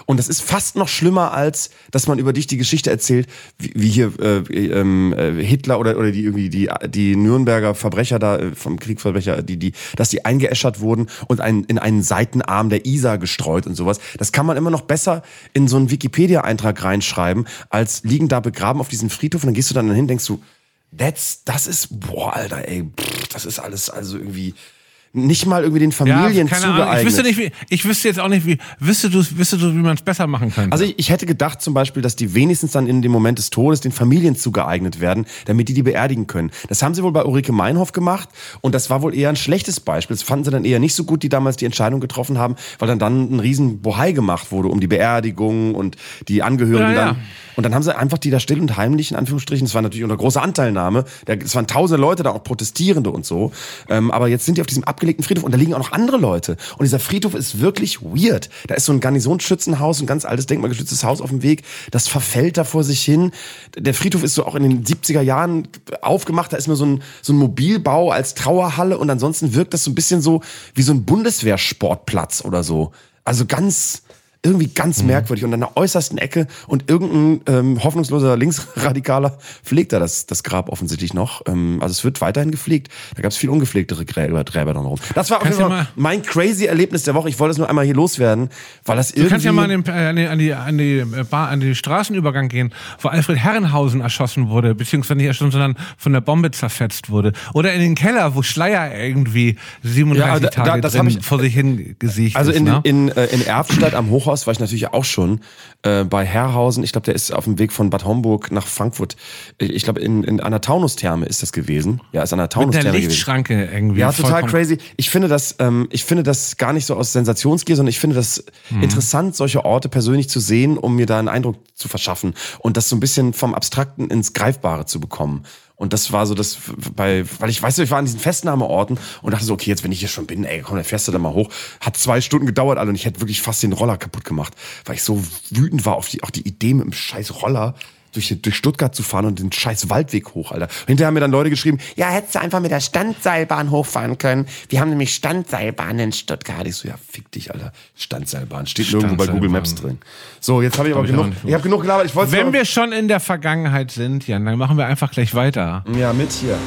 Und das ist fast noch schlimmer, als dass man über dich die Geschichte erzählt, wie, wie hier äh, äh, Hitler oder, oder die irgendwie die, die Nürnberger Verbrecher da, äh, vom Kriegsverbrecher, die, die, dass die eingeäschert wurden und ein, in einen Seitenarm der Isar gestreut und sowas. Das kann man immer noch besser in so einen Wikipedia-Eintrag reinschreiben, als liegen da begraben auf diesem Friedhof und dann gehst du dann hin, denkst du, that's, das ist, boah, Alter, ey, pff, das ist alles also irgendwie nicht mal irgendwie den Familien ja, zugeeignet. Ahnung. Ich wüsste nicht, wie, ich wüsste jetzt auch nicht, wie, wüsste du, wüsste du, wie man es besser machen könnte? Also ich, ich hätte gedacht zum Beispiel, dass die wenigstens dann in dem Moment des Todes den Familien zugeeignet werden, damit die die beerdigen können. Das haben sie wohl bei Ulrike Meinhof gemacht und das war wohl eher ein schlechtes Beispiel. Das fanden sie dann eher nicht so gut, die damals die Entscheidung getroffen haben, weil dann dann ein riesen Bohai gemacht wurde um die Beerdigung und die Angehörigen ja, ja. dann. Und dann haben sie einfach die da still und heimlich, in Anführungsstrichen, das war natürlich unter großer Anteilnahme, es waren tausende Leute da, auch Protestierende und so, ähm, aber jetzt sind die auf diesem abgelegten Friedhof und da liegen auch noch andere Leute. Und dieser Friedhof ist wirklich weird. Da ist so ein Garnisonsschützenhaus, ein ganz altes denkmalgeschütztes Haus auf dem Weg, das verfällt da vor sich hin. Der Friedhof ist so auch in den siebziger Jahren aufgemacht, da ist nur so ein, so ein Mobilbau als Trauerhalle und ansonsten wirkt das so ein bisschen so wie so ein Bundeswehrsportplatz oder so. Also ganz... irgendwie ganz mhm. merkwürdig und an der äußersten Ecke und irgendein ähm, hoffnungsloser Linksradikaler pflegt da das, das Grab offensichtlich noch. Ähm, also es wird weiterhin gepflegt. Da gab es viel ungepflegtere Gräber, Gräber dann rum. Das war auf jeden Fall mein crazy Erlebnis der Woche. Ich wollte es nur einmal hier loswerden, weil das irgendwie... Du kannst ja mal an, den, an, die, an, die, an, die Bar, an die Straßenübergang gehen, wo Alfred Herrenhausen erschossen wurde, beziehungsweise nicht erschossen, sondern von der Bombe zerfetzt wurde. Oder in den Keller, wo Schleier irgendwie siebenunddreißig ja, da, Tage da, drin ich, vor sich hin gesiegt also ist. Also in, ne? in, in, in Erftstadt am Hochhaus war ich natürlich auch schon äh, bei Herrhausen. Ich glaube, der ist auf dem Weg von Bad Homburg nach Frankfurt. Ich glaube, in, in einer Taunustherme ist das gewesen. Ja, ist an einer Taunustherme gewesen. Mit der Lichtschranke gewesen. Irgendwie. Ja, total crazy. Ich finde das, ähm, ich finde das gar nicht so aus Sensationsgier, sondern ich finde das mhm. interessant, solche Orte persönlich zu sehen, um mir da einen Eindruck zu verschaffen und das so ein bisschen vom Abstrakten ins Greifbare zu bekommen. Und das war so das bei, weil ich weiß, ich war an diesen Festnahmeorten und dachte so, okay, jetzt wenn ich hier schon bin, ey, komm, dann fährst du da mal hoch. Hat zwei Stunden gedauert, Alter, und ich hätte wirklich fast den Roller kaputt gemacht, weil ich so wütend war auf die, auch die Idee mit dem scheiß Roller durch, durch Stuttgart zu fahren und den scheiß Waldweg hoch, Alter. Hinterher haben mir dann Leute geschrieben, ja, hättest du einfach mit der Standseilbahn hochfahren können. Wir haben nämlich Standseilbahn in Stuttgart. Ich so, ja, fick dich, Alter. Standseilbahn. Steht nirgendwo bei Google Maps drin. So, jetzt habe ich aber genug, ich habe genug gelabert. Ich Wenn wir schon in der Vergangenheit sind, Jan, dann machen wir einfach gleich weiter. Ja, mit hier.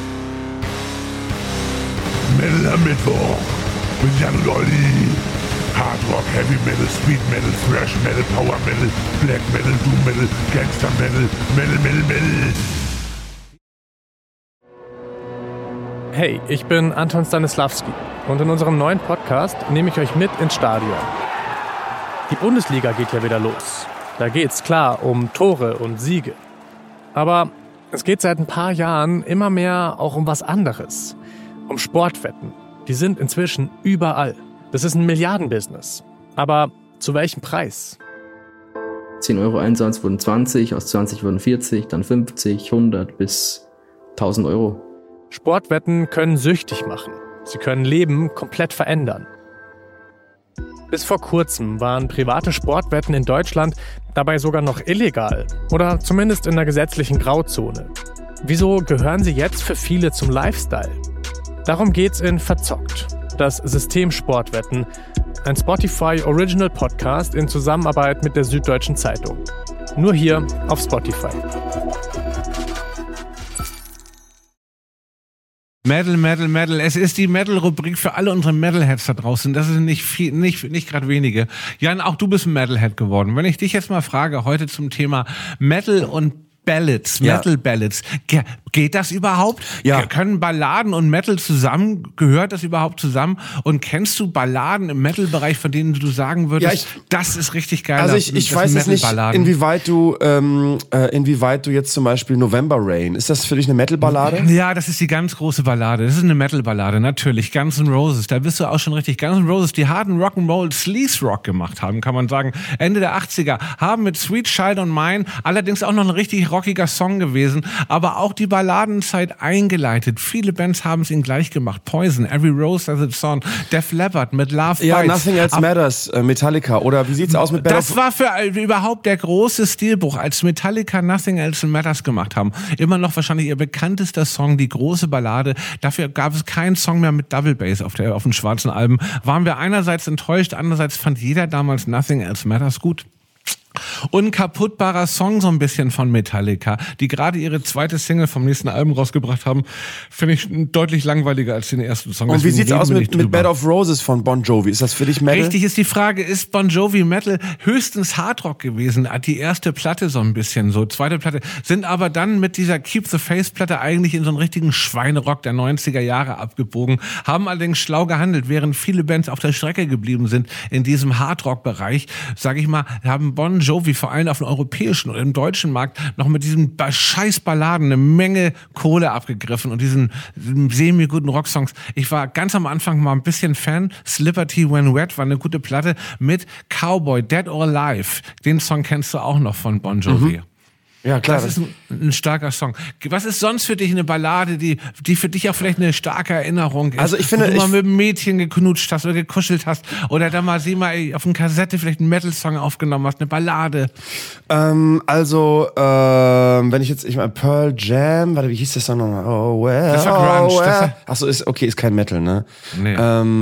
Metal am Mittwoch mit Jan und Olli. Hard Rock, Heavy Metal, Speed Metal, Thrash Metal, Power Metal, Black Metal, Doom Metal, Gangster Metal, Metal, Metal, Metal. Hey, ich bin Anton Stanislawski und in unserem neuen Podcast nehme ich euch mit ins Stadion. Die Bundesliga geht ja wieder los. Da geht's klar um Tore und Siege. Aber es geht seit ein paar Jahren immer mehr auch um was anderes. Um Sportwetten. Die sind inzwischen überall. Das ist ein Milliardenbusiness. Aber zu welchem Preis? zehn Euro Einsatz wurden zwanzig, aus zwanzig wurden vierzig, dann fünfzig, hundert bis tausend Euro. Sportwetten können süchtig machen. Sie können Leben komplett verändern. Bis vor kurzem waren private Sportwetten in Deutschland dabei sogar noch illegal oder zumindest in der gesetzlichen Grauzone. Wieso gehören sie jetzt für viele zum Lifestyle? Darum geht's in Verzockt. Das System Sportwetten, ein Spotify Original Podcast in Zusammenarbeit mit der Süddeutschen Zeitung. Nur hier auf Spotify. Metal, Metal, Metal. Es ist die Metal-Rubrik für alle unsere Metalheads da draußen. Das sind nicht viel, nicht, nicht gerade wenige. Jan, auch du bist ein Metalhead geworden. Wenn ich dich jetzt mal frage, heute zum Thema Metal und Ballads, ja. Metal Ballads. Ge- geht das überhaupt? Ja. Können Balladen und Metal zusammen, gehört das überhaupt zusammen? Und kennst du Balladen im Metal-Bereich, von denen du sagen würdest, ja, ich, das ist richtig geil? Also ich, ich weiß jetzt nicht, inwieweit du, ähm, äh, inwieweit du jetzt zum Beispiel November Rain, ist das für dich eine Metal-Ballade? Ja, das ist die ganz große Ballade. Das ist eine Metal-Ballade, natürlich. Guns N' Roses, da bist du auch schon richtig. Guns N' Roses, die harten Rock'n'Roll Sleaze Rock gemacht haben, kann man sagen. Ende der achtziger, haben mit Sweet Child on Mine allerdings auch noch ein richtig rockiger Song gewesen, aber auch die Balladenzeit eingeleitet. Viele Bands haben es ihnen gleich gemacht. Poison, Every Rose Has Its Thorn, Def Leppard mit Love Ja, Bites. Nothing Else Ab- Matters, Metallica. Oder wie sieht's aus mit Battle Das war für überhaupt der große Stilbruch, als Metallica Nothing Else Matters gemacht haben. Immer noch wahrscheinlich ihr bekanntester Song, die große Ballade. Dafür gab es keinen Song mehr mit Double Bass auf, der, auf den schwarzen Alben. Waren wir einerseits enttäuscht, andererseits fand jeder damals Nothing Else Matters gut. Unkaputtbarer Song so ein bisschen von Metallica, die gerade ihre zweite Single vom nächsten Album rausgebracht haben, finde ich deutlich langweiliger als den ersten Song. Und wie Deswegen sieht's reden aus wir mit, nicht mit drüber. Bed of Roses von Bon Jovi? Ist das für dich Metal? Richtig ist die Frage, ist Bon Jovi Metal höchstens Hardrock gewesen? Die erste Platte so ein bisschen so, zweite Platte, sind aber dann mit dieser Keep the Faith Platte eigentlich in so einen richtigen Schweinerock der neunziger Jahre abgebogen, haben allerdings schlau gehandelt, während viele Bands auf der Strecke geblieben sind in diesem Hardrock-Bereich, sage ich mal, haben Bon Jovi vor allem auf dem europäischen oder im deutschen Markt noch mit diesen scheiß Balladen eine Menge Kohle abgegriffen und diesen, diesen semi-guten Rocksongs. Ich war ganz am Anfang mal ein bisschen Fan. Slipperty When Wet war eine gute Platte mit Cowboy, Dead or Alive. Den Song kennst du auch noch von Bon Jovi. Mhm. Ja, klar. Das ist ein, ein starker Song. Was ist sonst für dich eine Ballade, die, die für dich auch vielleicht eine starke Erinnerung ist? Also ich finde, wo du ich mal mit einem Mädchen geknutscht hast oder gekuschelt hast oder da mal, sieh mal, auf einer Kassette vielleicht einen Metal-Song aufgenommen hast, eine Ballade. Ähm, also, ähm, wenn ich jetzt, ich meine, Pearl Jam, warte, wie hieß das Song nochmal? Oh, well, Das war Grunge. oh, well. Das war Achso, ist, okay, ist kein Metal, ne? Nee.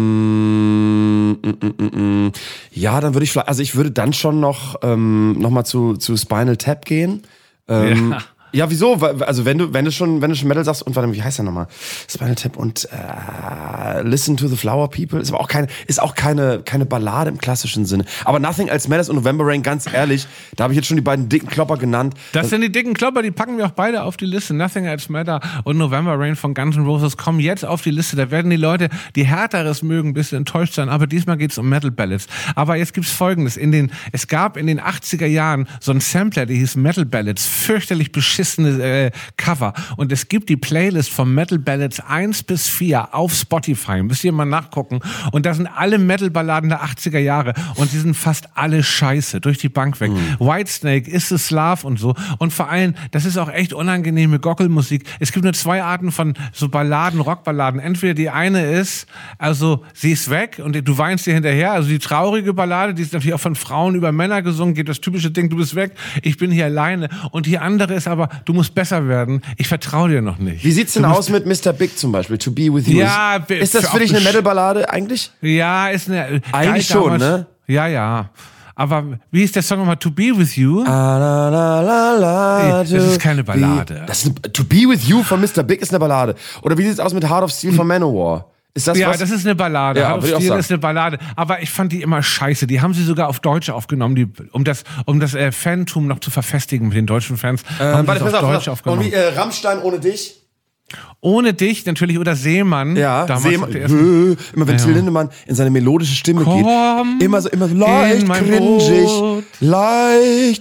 Ähm, mm, mm, mm, mm. Ja, dann würde ich vielleicht, also ich würde dann schon noch, ähm, noch mal zu, zu Spinal Tap gehen. Ähm, Ja. Ja, wieso? Weil- Also wenn du, wenn du schon, wenn du schon Metal sagst und warte, wie heißt der nochmal? Spinal Tap und äh, Listen to the Flower People ist aber auch keine, ist auch keine, keine Ballade im klassischen Sinne. Aber Nothing Else Matters und November Rain, ganz ehrlich, da habe ich jetzt schon die beiden dicken Klopper genannt. Das sind die dicken Klopper, die packen wir auch beide auf die Liste. Nothing Else Matter und November Rain von Guns N' Roses kommen jetzt auf die Liste. Da werden die Leute, die Härteres mögen, ein bisschen enttäuscht sein. Aber diesmal geht's um Metal Ballads. Aber jetzt gibt's Folgendes. In den, es gab in den achtziger Jahren so einen Sampler, der hieß Metal Ballads. Fürchterlich beschissene äh, Cover. Und es gibt die Playlist von Metal Ballads eins bis vier auf Spotify. Müsst ihr mal nachgucken. Und da sind alle Metal-Balladen der achtziger Jahre. Und die sind fast alle scheiße. Durch die Bank weg. Mhm. Whitesnake, Is the Slav und so. Und vor allem, das ist auch echt unangenehme Gockelmusik. Es gibt nur zwei Arten von so Balladen, Rockballaden. Entweder die eine ist, also sie ist weg und du weinst dir hinterher. Also die traurige Ballade, die ist natürlich auch von Frauen über Männer gesungen, geht das typische Ding, du bist weg, ich bin hier alleine. Und die andere ist aber, du musst besser werden, ich vertraue dir noch nicht. Wie sieht's denn aus mit Mister Big zum Beispiel? To Be With You. Ja, ist, ist das für dich eine Metal-Ballade eigentlich? Ja, ist eine... Eigentlich geil schon, damals, ne? Ja, ja. Aber wie ist der Song nochmal? To Be With You? Ah, la, la, la, la, Nee, das ist keine Ballade. Be, das ist eine, To Be With You von Mister Big ist eine Ballade. Oder wie sieht's aus mit Heart of Steel von Manowar? Ist das Ja, was? das ist eine Ballade. Ja, Heart of würde ich auch Steel sagen. ist eine Ballade. Aber ich fand die immer scheiße. Die haben sie sogar auf Deutsch aufgenommen, die, um das, um das äh, Fantum noch zu verfestigen mit den deutschen Fans. Äh, haben sie warte, das pass auf auf, Deutsch pass auf. aufgenommen. Und wie äh, Rammstein ohne dich? Ohne dich natürlich oder Seemann. Ja, damals Seemann, auf der ersten- äh, immer wenn Ja. Till Lindemann in seine melodische Stimme Komm geht, immer so, immer so leicht in mein cringig, Boot. leicht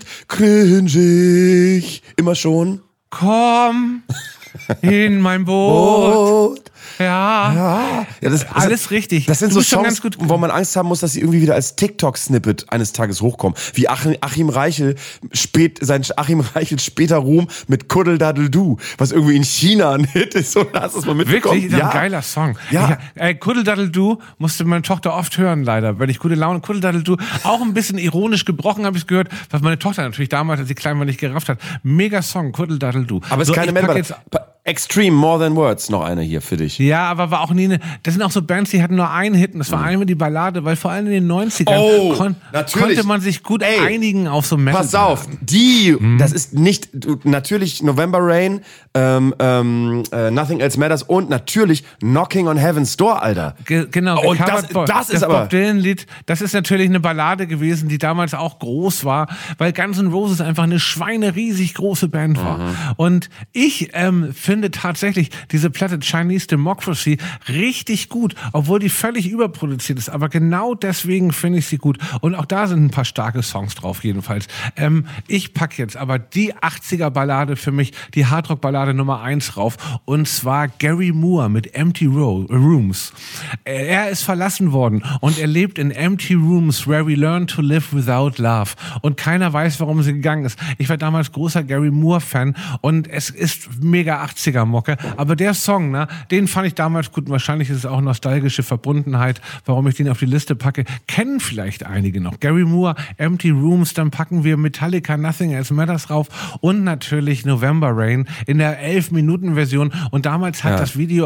cringig, immer schon. Komm in mein Boot. Und, Ja. ja, ja das, das Alles richtig. Das sind Du so bist schon Songs, ganz gut. wo man Angst haben muss, dass sie irgendwie wieder als TikTok-Snippet eines Tages hochkommen. Wie Achim, Achim Reichel spät, sein Achim Reichel später Ruhm mit Kuddel Daddel Du, was irgendwie in China ein Hit ist. So, hast du es mal mitbekommen? Wirklich, ist ja. ein geiler Song. Ja. Ich, äh, Kuddeldaddel-Du musste meine Tochter oft hören, leider. Wenn ich gute Laune, Kuddeldaddel-Du, auch ein bisschen ironisch gebrochen, habe ich gehört, was meine Tochter natürlich damals, als sie klein war, nicht gerafft hat. Mega Song, Kuddeldaddel-Du. Aber es ist So, keine ich pack Metal. jetzt- Extreme, More Than Words, noch eine hier für dich. Ja, aber war auch nie eine, das sind auch so Bands, die hatten nur einen Hit und das war einmal die Ballade, weil vor allem in den neunzigern Oh, kon natürlich. konnte man sich gut Ey, einigen auf so Metal. Pass auf, die, das ist nicht, du- natürlich November Rain, ähm, ähm, äh, Nothing Else Matters und natürlich Knocking on Heaven's Door, Alter. Ge genau, Und gecovert das- Bob- das ist das aber- Bob Dylan-Lied, das ist natürlich eine Ballade gewesen, die damals auch groß war, weil Guns N' Roses einfach eine schweineriesig große Band war. Mhm. Und ich ähm, finde tatsächlich diese Platte Chinese Democracy richtig gut, obwohl die völlig überproduziert ist. Aber genau deswegen finde ich sie gut. Und auch da sind ein paar starke Songs drauf, jedenfalls. Ähm, ich pack jetzt aber die achtziger-Ballade für mich, die Hardrock-Ballade Nummer eins rauf. Und zwar Gary Moore mit Empty Ro Rooms. Er ist verlassen worden und er lebt in empty rooms where we learn to live without love. Und keiner weiß, warum sie gegangen ist. Ich war damals großer Gary Moore-Fan und es ist mega achtziger-Mocke. Aber der Song, ne, den fand ich damals gut. Wahrscheinlich ist es auch nostalgische Verbundenheit, warum ich den auf die Liste packe. Kennen vielleicht einige noch. Gary Moore, Empty Rooms, dann packen wir Metallica, Nothing Else Matters rauf und natürlich November Rain in der elf Minuten Version. Und damals hat Ja. das Video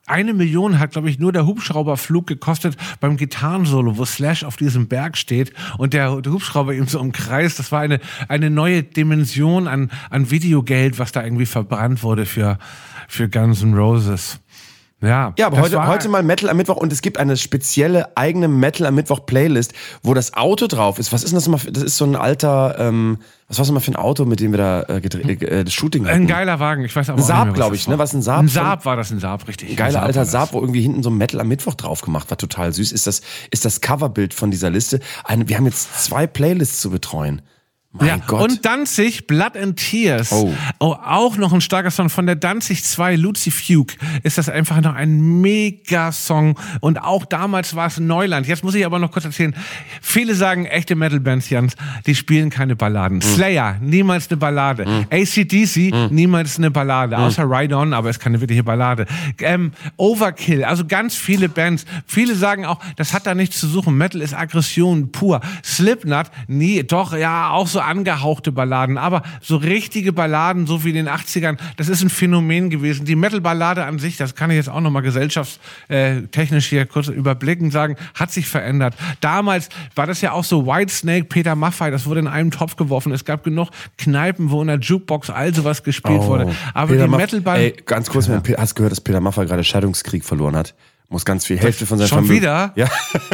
Eine Million hat, glaube ich, nur der Hubschrauberflug gekostet beim Gitarrensolo, wo Slash auf diesem Berg steht und der, der Hubschrauber ihm so umkreist. Das war eine, eine neue Dimension an, an Videogeld, was da irgendwie verbrannt wurde für, für Guns N' Roses. Ja, ja, aber heute, heute mal Metal am Mittwoch und es gibt eine spezielle eigene Metal am Mittwoch Playlist, wo das Auto drauf ist. Was ist denn das immer? Das ist so ein alter, ähm, was war das immer für ein Auto, mit dem wir da äh, äh, das Shooting hatten? Ein geiler Wagen, ich weiß aber ein auch Saab, nicht mehr, glaube ich, ne? Was ein Saab? Ein Saab war das, ein Saab, richtig. Ein geiler ein alter Saab, wo irgendwie hinten so ein Metal am Mittwoch drauf gemacht war, total süß. Ist das, ist das Coverbild von dieser Liste? Eine, wir haben jetzt zwei Playlists zu betreuen. Mein ja, Gott. Und Danzig, Blood and Tears. Oh. oh. Auch noch ein starker Song. Von der Danzig zwei, Lucy Fugue, ist das einfach noch ein Mega-Song. Und auch damals war es Neuland. Jetzt muss ich aber noch kurz erzählen. Viele sagen, echte Metal-Bands, Jans, die spielen keine Balladen. Mm. Slayer, niemals eine Ballade. Mm. A C D C, mm. niemals eine Ballade. Mm. Außer Ride On, aber es ist keine wirkliche Ballade. Ähm, Overkill, also ganz viele Bands. Viele sagen auch, das hat da nichts zu suchen. Metal ist Aggression pur. Slipknot, nie, doch, ja, auch so angehauchte Balladen, aber so richtige Balladen, so wie in den achtzigern, das ist ein Phänomen gewesen. Die Metal-Ballade an sich, das kann ich jetzt auch nochmal gesellschaftstechnisch hier kurz überblicken, sagen, hat sich verändert. Damals war das ja auch so Whitesnake, Peter Maffay, das wurde in einen Topf geworfen. Es gab genug Kneipen, wo in der Jukebox all sowas gespielt oh. wurde. Aber Peter die Maff- Metal-Ballade... Ey, ganz kurz, ja. Hast du gehört, dass Peter Maffay gerade Scheidungskrieg verloren hat? Muss ganz viel, Hälfte von seinem Schon Vermögen. wieder? Ja.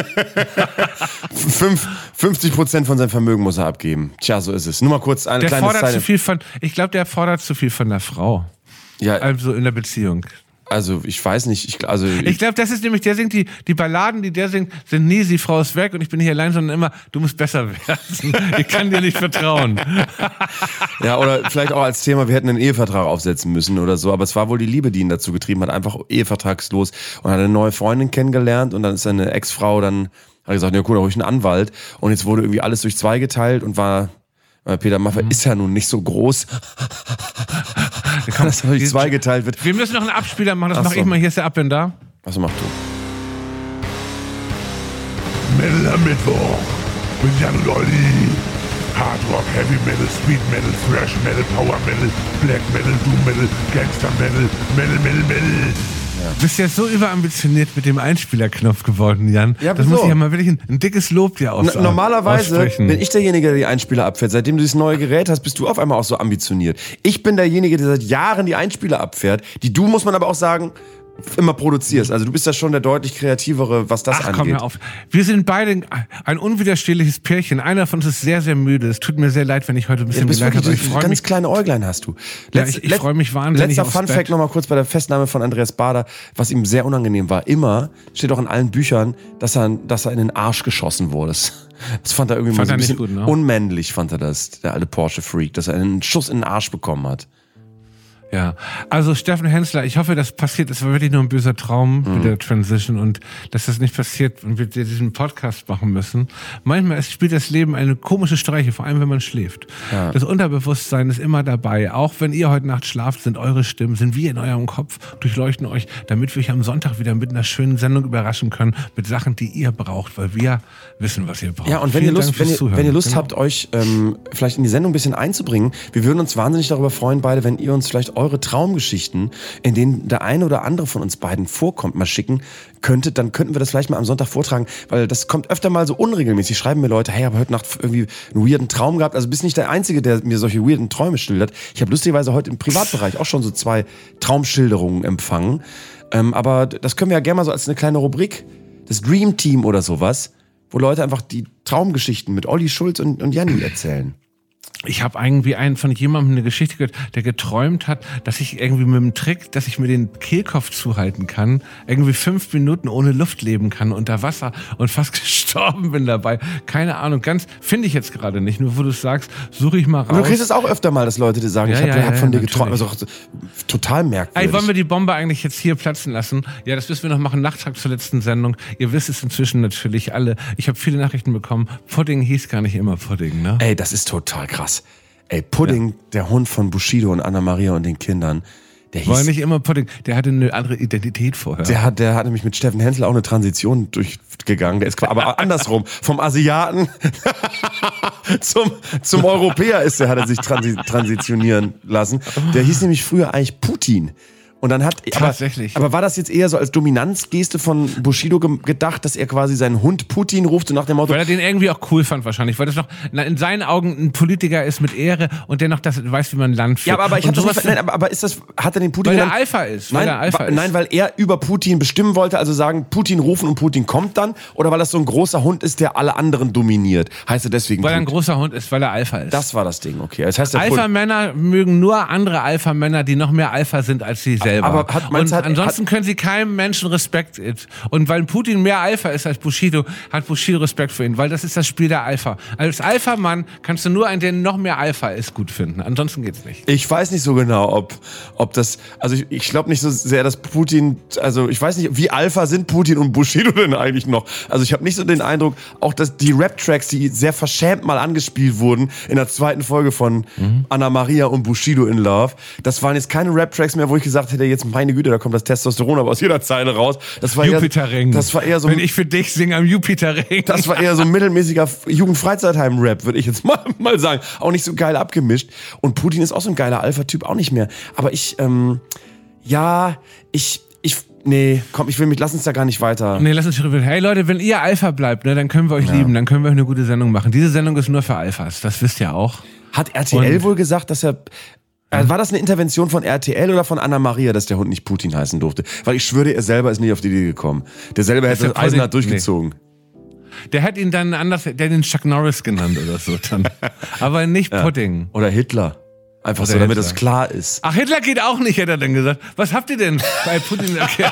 Fünf, fünfzig Prozent von seinem Vermögen muss er abgeben. Tja, so ist es. Nur mal kurz eine der kleine fordert Zeit. zu viel von, ich glaube, der fordert zu viel von der Frau. Ja. Also in der Beziehung. Also ich weiß nicht, ich, also ich glaube, das ist nämlich, der singt, die, die Balladen, die der singt, sind nie, die Frau ist weg und ich bin nicht allein, sondern immer, du musst besser werden. Ich kann dir nicht vertrauen. Ja, oder vielleicht auch als Thema, wir hätten einen Ehevertrag aufsetzen müssen oder so, aber es war wohl die Liebe, die ihn dazu getrieben hat, einfach ehevertragslos und hat eine neue Freundin kennengelernt und dann ist seine Ex-Frau dann, hat gesagt, ja cool, da hol ich einen Anwalt und jetzt wurde irgendwie alles durch zwei geteilt und war, weil Peter Maffay mhm. ist ja nun nicht so groß, dass er durch zwei geteilt wird. Wir müssen noch einen Abspieler machen, das Ach mache so. ich mal, hier ist der Abwender. Was machst du? Metal am Mittwoch mit Jan und Olli. Hard Rock, Heavy Metal, Speed Metal, Thrash Metal, Power Metal, Black Metal, Doom Metal, Gangster Metal, Metal, Metal, Metal. Du bist ja so überambitioniert mit dem Einspielerknopf geworden, Jan. Ja, das wieso? muss ich ja mal wirklich ein, ein dickes Lob dir aus, N- Normalerweise aussprechen. bin ich derjenige, der die Einspieler abfährt. Seitdem du dieses neue Gerät hast, bist du auf einmal auch so ambitioniert. Ich bin derjenige, der seit Jahren die Einspieler abfährt. Die du, muss man aber auch sagen, immer produzierst. Also du bist ja schon der deutlich kreativere, was das Ach, angeht. komm hör auf. Wir sind beide ein unwiderstehliches Pärchen. Einer von uns ist sehr, sehr müde. Es tut mir sehr leid, wenn ich heute ein bisschen Ja, geleitet habe. Ich freue freue ganz mich. kleine Äuglein hast du. Ja, ich ich freue mich wahnsinnig Letzter aufs Fun Bett. Fact nochmal kurz bei der Festnahme von Andreas Bader, was ihm sehr unangenehm war. Immer steht auch in allen Büchern, dass er, dass er in den Arsch geschossen wurde. Das fand er irgendwie Fand mal so ein er nicht bisschen gut, ne? unmännlich, fand er das, der alte Porsche-Freak, dass er einen Schuss in den Arsch bekommen hat. Ja, also Steffen Hensler, ich hoffe, das passiert. Es war wirklich nur ein böser Traum Mhm. mit der Transition und dass das nicht passiert und wir diesen Podcast machen müssen. Manchmal ist, spielt das Leben eine komische Streiche, vor allem wenn man schläft. Ja. Das Unterbewusstsein ist immer dabei. Auch wenn ihr heute Nacht schlaft, sind eure Stimmen, sind wir in eurem Kopf, durchleuchten euch, damit wir euch am Sonntag wieder mit einer schönen Sendung überraschen können, mit Sachen, die ihr braucht, weil wir wissen, was ihr braucht. Ja, und wenn Vielen ihr Lust, Dank wenn fürs ihr, Zuhören. wenn ihr Lust Genau. habt, euch ähm, vielleicht in die Sendung ein bisschen einzubringen, wir würden uns wahnsinnig darüber freuen, beide, wenn ihr uns vielleicht eure Traumgeschichten, in denen der eine oder andere von uns beiden vorkommt, mal schicken könntet, dann könnten wir das vielleicht mal am Sonntag vortragen, weil das kommt öfter mal so unregelmäßig. Schreiben mir Leute, hey, ich habe heute Nacht irgendwie einen weirden Traum gehabt. Also bist nicht der Einzige, der mir solche weirden Träume schildert. Ich habe lustigerweise heute im Privatbereich auch schon so zwei Traumschilderungen empfangen. Ähm, aber das können wir ja gerne mal so als eine kleine Rubrik, das Dream Team oder sowas, wo Leute einfach die Traumgeschichten mit Olli Schulz und, und Janni erzählen. Ich habe irgendwie einen von jemandem eine Geschichte gehört, der geträumt hat, dass ich irgendwie mit dem Trick, dass ich mir den Kehlkopf zuhalten kann, irgendwie fünf Minuten ohne Luft leben kann unter Wasser und fast gestorben bin dabei. Keine Ahnung, ganz finde ich jetzt gerade nicht. Nur wo du es sagst, suche ich mal raus. Aber du kriegst es auch öfter mal, dass Leute dir sagen, Ja, ich habe ja, hab ja, von dir natürlich. geträumt. Also auch so, total merkwürdig. Ey, wollen wir die Bombe eigentlich jetzt hier platzen lassen? Ja, das müssen wir noch machen. Nachtrag zur letzten Sendung. Ihr wisst es inzwischen natürlich alle. Ich habe viele Nachrichten bekommen. Pudding hieß gar nicht immer Pudding, ne? Ey, das ist total krass. Ey, Pudding, ja. Der Hund von Bushido und Anna-Maria und den Kindern, der hieß... War nicht immer Pudding, der hatte eine andere Identität vorher. Der hat, der hat nämlich mit Steffen Hensler auch eine Transition durchgegangen. Der ist aber andersrum. Vom Asiaten zum, zum Europäer ist der, hat er sich transi- transitionieren lassen. Der hieß nämlich früher eigentlich Putin. Und dann hat, Tatsächlich. Aber, aber war das jetzt eher so als Dominanzgeste von Bushido ge- gedacht, dass er quasi seinen Hund Putin ruft, so nach dem Motto... Weil er den irgendwie auch cool fand wahrscheinlich, weil das noch in seinen Augen ein Politiker ist mit Ehre und der noch das weiß, wie man Land führt. Ja, aber, aber ich Und hab das sowas- nicht, nein, aber, aber ist das, hat er den Putin... Weil der genannt? Alpha ist. Weil Nein, der Alpha wa- ist. nein, weil er über Putin bestimmen wollte, also sagen, Putin rufen und Putin kommt dann, oder weil das so ein großer Hund ist, der alle anderen dominiert. Heißt er deswegen Weil er ein Putin? großer Hund ist, weil er Alpha ist. Das war das Ding, okay. Das heißt, der Put- Alpha-Männer mögen nur andere Alpha-Männer, die noch mehr Alpha sind als sie selber. Aber hat- meinst und du, hat- ansonsten können sie keinem Menschen Respekt. Und weil Putin mehr Alpha ist als Bushido, hat Bushido Respekt für ihn, weil das ist das Spiel der Alpha. Als Alpha-Mann kannst du nur einen, der noch mehr Alpha ist, gut finden. Ansonsten geht's nicht. Ich weiß nicht so genau, ob, ob das, also ich, ich glaube nicht so sehr, dass Putin, also ich weiß nicht, wie Alpha sind Putin und Bushido denn eigentlich noch? Also ich habe nicht so den Eindruck, auch dass die Rap-Tracks, die sehr verschämt mal angespielt wurden in der zweiten Folge von mhm. Anna Maria und Bushido in Love, das waren jetzt keine Rap-Tracks mehr, wo ich gesagt hätte, jetzt meine Güte, da kommt das Testosteron aber aus jeder Zeile raus. Das war Jupiterring. Eher, das war eher so, wenn ich für dich singe am Jupiterring. Das war eher so ein mittelmäßiger Jugend-Freizeitheim-Rap, würde ich jetzt mal, mal sagen. Auch nicht so geil abgemischt. Und Putin ist auch so ein geiler Alpha-Typ, auch nicht mehr. Aber ich, ähm, ja, ich, ich, nee, komm, ich will mich, lass uns da gar nicht weiter. Nee, lass uns drüber. Hey Leute, wenn ihr Alpha bleibt, ne, dann können wir euch Ja. lieben, dann können wir euch eine gute Sendung machen. Diese Sendung ist nur für Alphas, das wisst ihr auch. Hat R T L Und- wohl gesagt, dass er, äh, war das eine Intervention von R T L oder von Anna Maria, dass der Hund nicht Putin heißen durfte? Weil ich schwöre, er selber ist nicht auf die Idee gekommen. Der selber hätte der das eisenhart Putin- durchgezogen. Der hat ihn dann anders, der hat ihn Chuck Norris genannt oder so dann. Aber nicht Pudding. Oder Hitler. Einfach Oder so, damit Hitler. das klar ist. Ach, Hitler geht auch nicht, hat er dann gesagt. Was habt ihr denn bei Putin? Okay.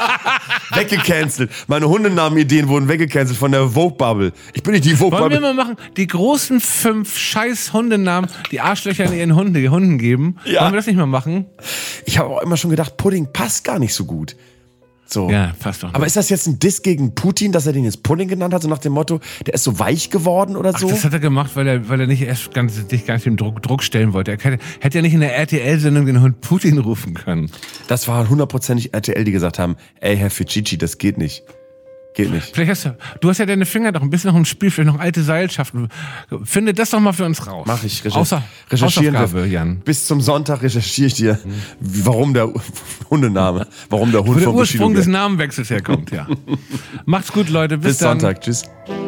Weggecancelt. Meine Hundenamen-Ideen wurden weggecancelt von der Vogue-Bubble. Ich bin nicht die Wollen wir Vogue-Bubble. mal machen, die großen fünf scheiß Hundenamen, die Arschlöcher in ihren Hunde, die Hunden geben. Ja. Wollen wir das nicht mal machen? Ich habe auch immer schon gedacht, Pudding passt gar nicht so gut. So. Ja, passt doch. Aber ist das jetzt ein Diss gegen Putin, dass er den jetzt Pudding genannt hat, so nach dem Motto, der ist so weich geworden oder Ach, so? das hat er gemacht, weil er, weil er nicht erst ganz, sich gar nicht dem Druck, Druck stellen wollte. Er hätte, hätte ja nicht in der R T L-Sendung den Hund Putin rufen können. Das war hundertprozentig R T L, die gesagt haben, ey, Herr Fichichi, das geht nicht. Geht nicht. Vielleicht hast du, du hast ja deine Finger doch ein bisschen noch im Spiel, vielleicht noch alte Seilschaften. Finde das doch mal für uns raus. Mach ich. Recher- Außer, recherchieren Hausaufgabe, wir. Jan. Bis zum Sonntag recherchiere ich dir, warum der Hundename, warum der Hund Wo der von Bushido Ursprung des geht. Namenwechsels herkommt, ja. Macht's gut, Leute. Bis, Bis dann. Sonntag. Tschüss.